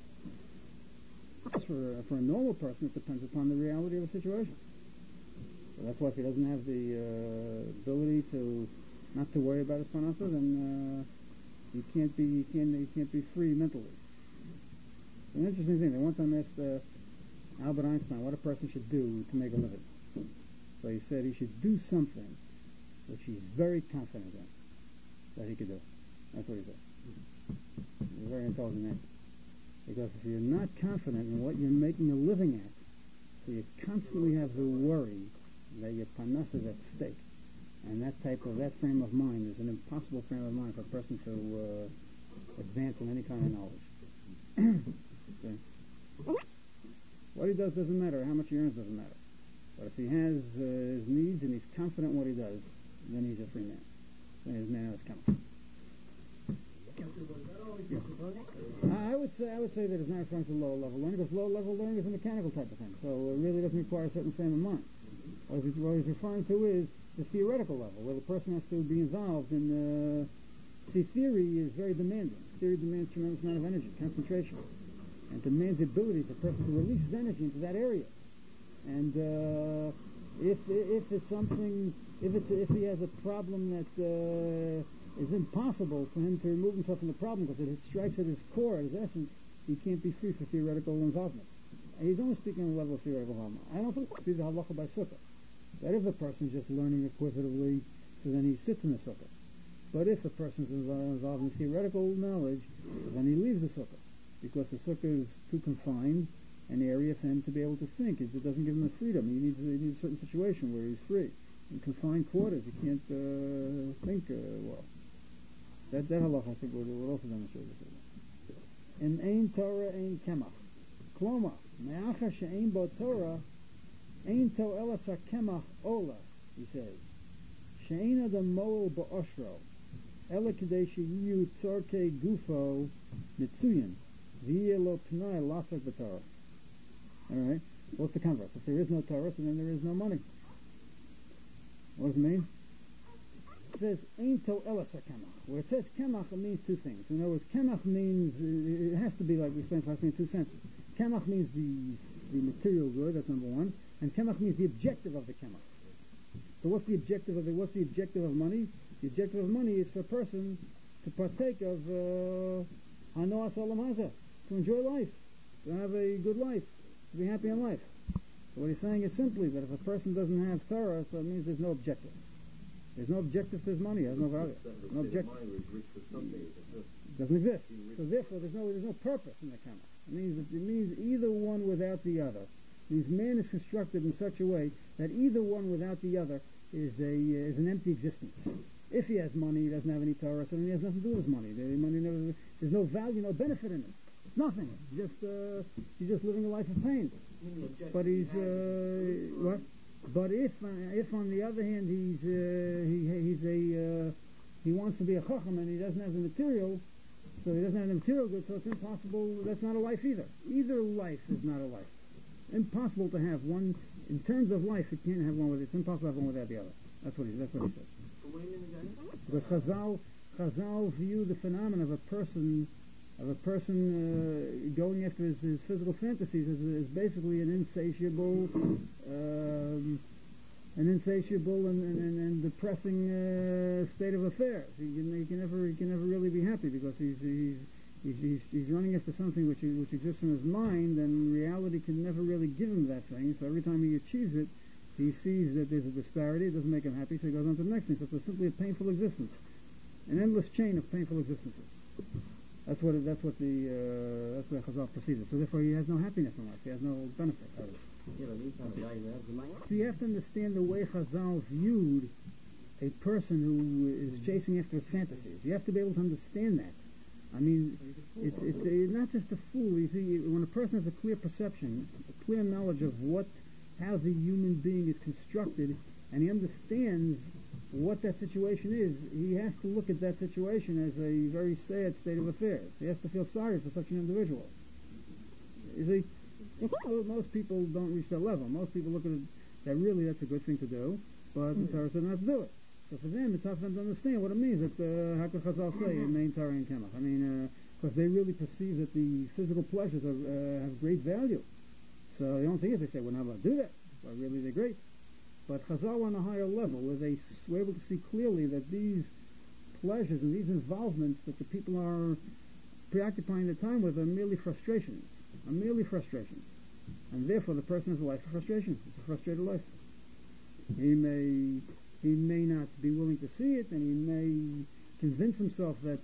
For a normal person, it depends upon the reality of the situation. So that's why if he doesn't have the ability to not to worry about his parnasa, then he can't be free mentally. It's an interesting thing. They one time asked Albert Einstein what a person should do to make a living. So he said he should do something which he's very confident in that he could do. That's what he said. It's a very intelligent answer. Because if you're not confident in what you're making a living at, so you constantly have the worry that your parnasa is at stake. And that frame of mind is an impossible frame of mind for a person to advance in any kind of knowledge. So, what he does doesn't matter. How much he earns doesn't matter. But if he has his needs and he's confident in what he does, then he's a free man. Then his man is coming. I would say that it's not referring to lower level learning, because lower level learning is a mechanical type of thing, so it really doesn't require a certain frame of mind. What he's referring to is the theoretical level, where the person has to be involved in. Theory is very demanding. Theory demands a tremendous amount of energy, concentration, and demands the ability for the person to release his energy into that area. And if he has a problem that is impossible for him to remove himself from the problem because it strikes at his core, at his essence, he can't be free for theoretical involvement. And he's only speaking on the level of theoretical involvement. I don't think it's the halacha by sukkah. That if a person's just learning acquisitively, so then he sits in the sukkah. But if a person's involved in theoretical knowledge, so then he leaves the sukkah, because the sukkah is too confined an area for him to be able to think. It doesn't give him the freedom. He needs a certain situation where he's free. In confined quarters, he can't think well. That halach, I think, would also demonstrate this. In ein Torah, ein kemach. Kloma, me'acha she'ein bo Torah, ein to elas ha-kemach ola, he says. She'ein adam moel ba'oshro, ela k'dei she'yu tzorkei gufo mitzuyin, v'yeh lo p'nai lasak b'Torah. Alright, so what's the converse? If there is no Torah, so then there is no money. What does it mean? It says, ein to elas ha-kemach. Where it says kemach, it means two things. In other words, kemach means, it has to be, like we explained last week, in two senses. Kemach means the material good, that's number one, and kemach means the objective of the kemach. So what's the objective of money? The objective of money is for a person to partake of hanoas olam hazeh, to enjoy life, to have a good life, to be happy in life. So what he's saying is simply that if a person doesn't have Torah, so it means there's no objective. There's no objective to his money. There's no value. No objective. It doesn't exist. So therefore, there's no purpose in the kemach. It means either one without the other. Means man is constructed in such a way that either one without the other is an empty existence. If he has money, he doesn't have any Torah, so then he has nothing to do with his money. There's no value, no benefit in it. Nothing. He's just living a life of pain. But he's what? But if on the other hand he wants to be a chacham and he doesn't have the material, so he doesn't have the material good, so it's impossible. That's not a life either. Either life is not a life. Impossible to have one in terms of life. It can't have one with it. It's impossible to have one without the other. That's what he says. Because Chazal view the phenomenon of a person going after his physical fantasies as basically an insatiable and depressing state of affairs. He can never really be happy because he's running after something which exists in his mind, and reality can never really give him that thing. So every time he achieves it, he sees that there's a disparity. It doesn't make him happy, so he goes on to the next thing. So it's simply a painful existence, an endless chain of painful existences. That's where Chazal proceeded. So therefore, he has no happiness in life. He has no benefit out of it. So you have to understand the way Chazal viewed a person who is chasing after his fantasies. You have to be able to understand that. I mean, it's not just a fool. You see, when a person has a clear perception, a clear knowledge of how the human being is constructed, and he understands what that situation is, he has to look at that situation as a very sad state of affairs. He has to feel sorry for such an individual. You see, most people don't reach that level. Most people look at it that really that's a good thing to do, but the Torah said not to do it. So for them, it's hard for them to understand what it means. That how could Chazal say in main Torah and Kemach? I mean, because they really perceive that the physical pleasures have great value. So the only thing is, they say we're not allowed to do that. Well, really, they're great. But Chazal on a higher level, where they were able to see clearly that these pleasures and these involvements that the people are preoccupying their time with are merely frustrations. And therefore the person has a life of frustration. It's a frustrated life. He may not be willing to see it, and he may convince himself that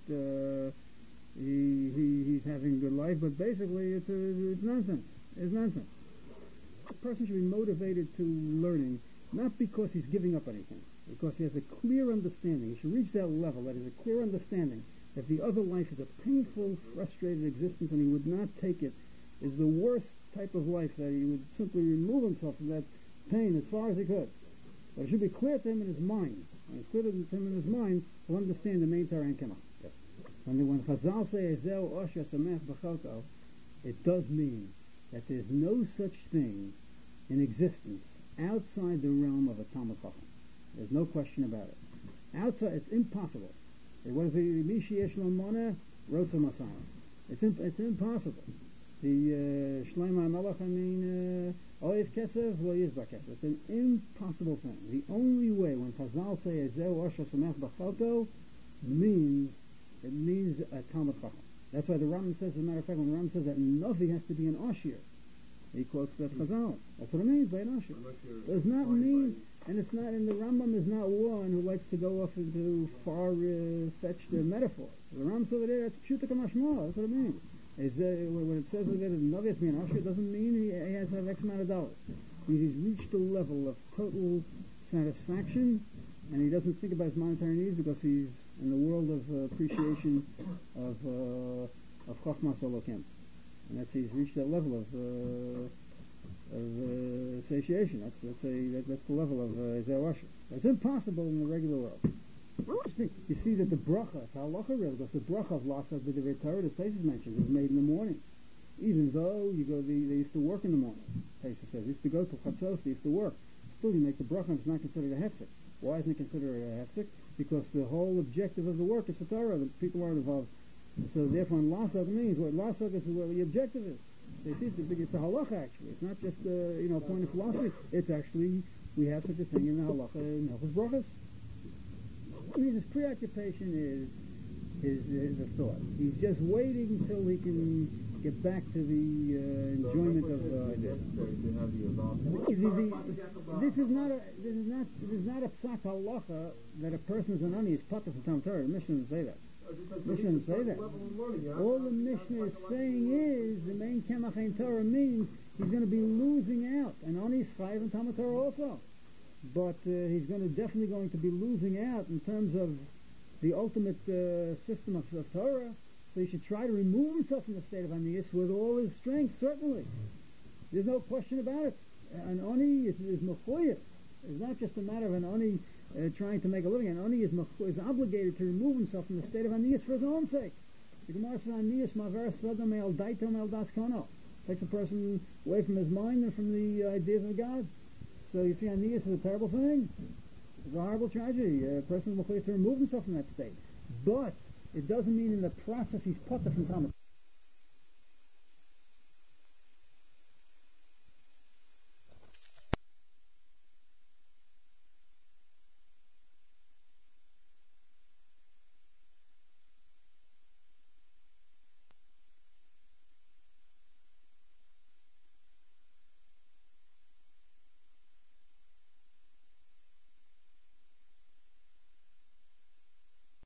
he's having a good life, but basically it's nonsense. It's nonsense. A person should be motivated to learning, not because he's giving up anything, because he has a clear understanding. He should reach that level, that is a clear understanding that the other life is a painful, frustrated existence, and he would not take it, is the worst type of life, that he would simply remove himself from that pain as far as he could. But it should be clear to him in his mind. When it's clear to him in his mind, he'll understand the main Torah and Kemach. Yes. When Chazal say, Ezeu Osher Samech B'chalko, it does mean that there's no such thing in existence outside the realm of a Talmud Chacham. There's no question about it. Outside, it's impossible. What is it? Mishiyesh Lamona Rotza Masana. It's impossible. The Shlomo HaMelech, Oyev Kesef, Lo Yizbah Kesef. It's an impossible thing. The only way when Chazal say Ezeu Osher Samech B'chalko means a Talmud Chacham. That's why the Rambam says, as a matter of fact, when the Rambam says that Novi has to be an Oshir, he quotes that Chazal. That's what it means by an Oshir. It does not mean, and it's not, and the Rambam is not one who likes to go off into far-fetched metaphors. The Rambam says over there, that's Pshuta Kamashma. That's what it means. When it says that Novi has to be an Oshir, it doesn't mean he has to have X amount of dollars. It means he's reached a level of total satisfaction, and he doesn't think about his monetary needs because he's in the world of appreciation of Chochmas Elokim, and he's reached that level of satiation. That's the level of Ezeu Osher. It's impossible in the regular world. You see that the bracha, it's halacha real, because the bracha of Lasav B'Divrei Torah, as Taisus mentions, is made in the morning. Even though they used to work in the morning. Taisus says, they used to go to Chatzos, they used to work. Still, you make the bracha, and it's not considered a hefsek. Why isn't it considered a hefsek? Because the whole objective of the work is for Torah. The people aren't involved. And so therefore, Lasag means what Lasag is, what the objective is. So you see, it's a halacha actually. It's not just a point of philosophy. It's actually, we have such a thing in the halacha in Hilchos Brachos. I mean, his preoccupation is the thought. He's just waiting till he can get back to the enjoyment of this is not a psak halacha that a person is an ani is patur from Talmud Torah. The Mishnah doesn't say that. Mishnah doesn't say that. All the Mishnah is saying is the main Kemach and Torah means he's going to be losing out. And Ani's chayiv and Talmud Torah also. But he's definitely going to be losing out in terms of the ultimate system of Torah. So he should try to remove himself from the state of Anias with all his strength, certainly. There's no question about it. An Ani is mechuyev. It's not just a matter of an Ani trying to make a living. An Ani is obligated to remove himself from the state of Anias for his own sake. The Gemara says, Anias maver sadam el daitom el daskano. Takes a person away from his mind and from the ideas of God. So you see, Anias is a terrible thing. It's a horrible tragedy. A person will have to remove himself from that state. But it doesn't mean in the process he's put from Talmud.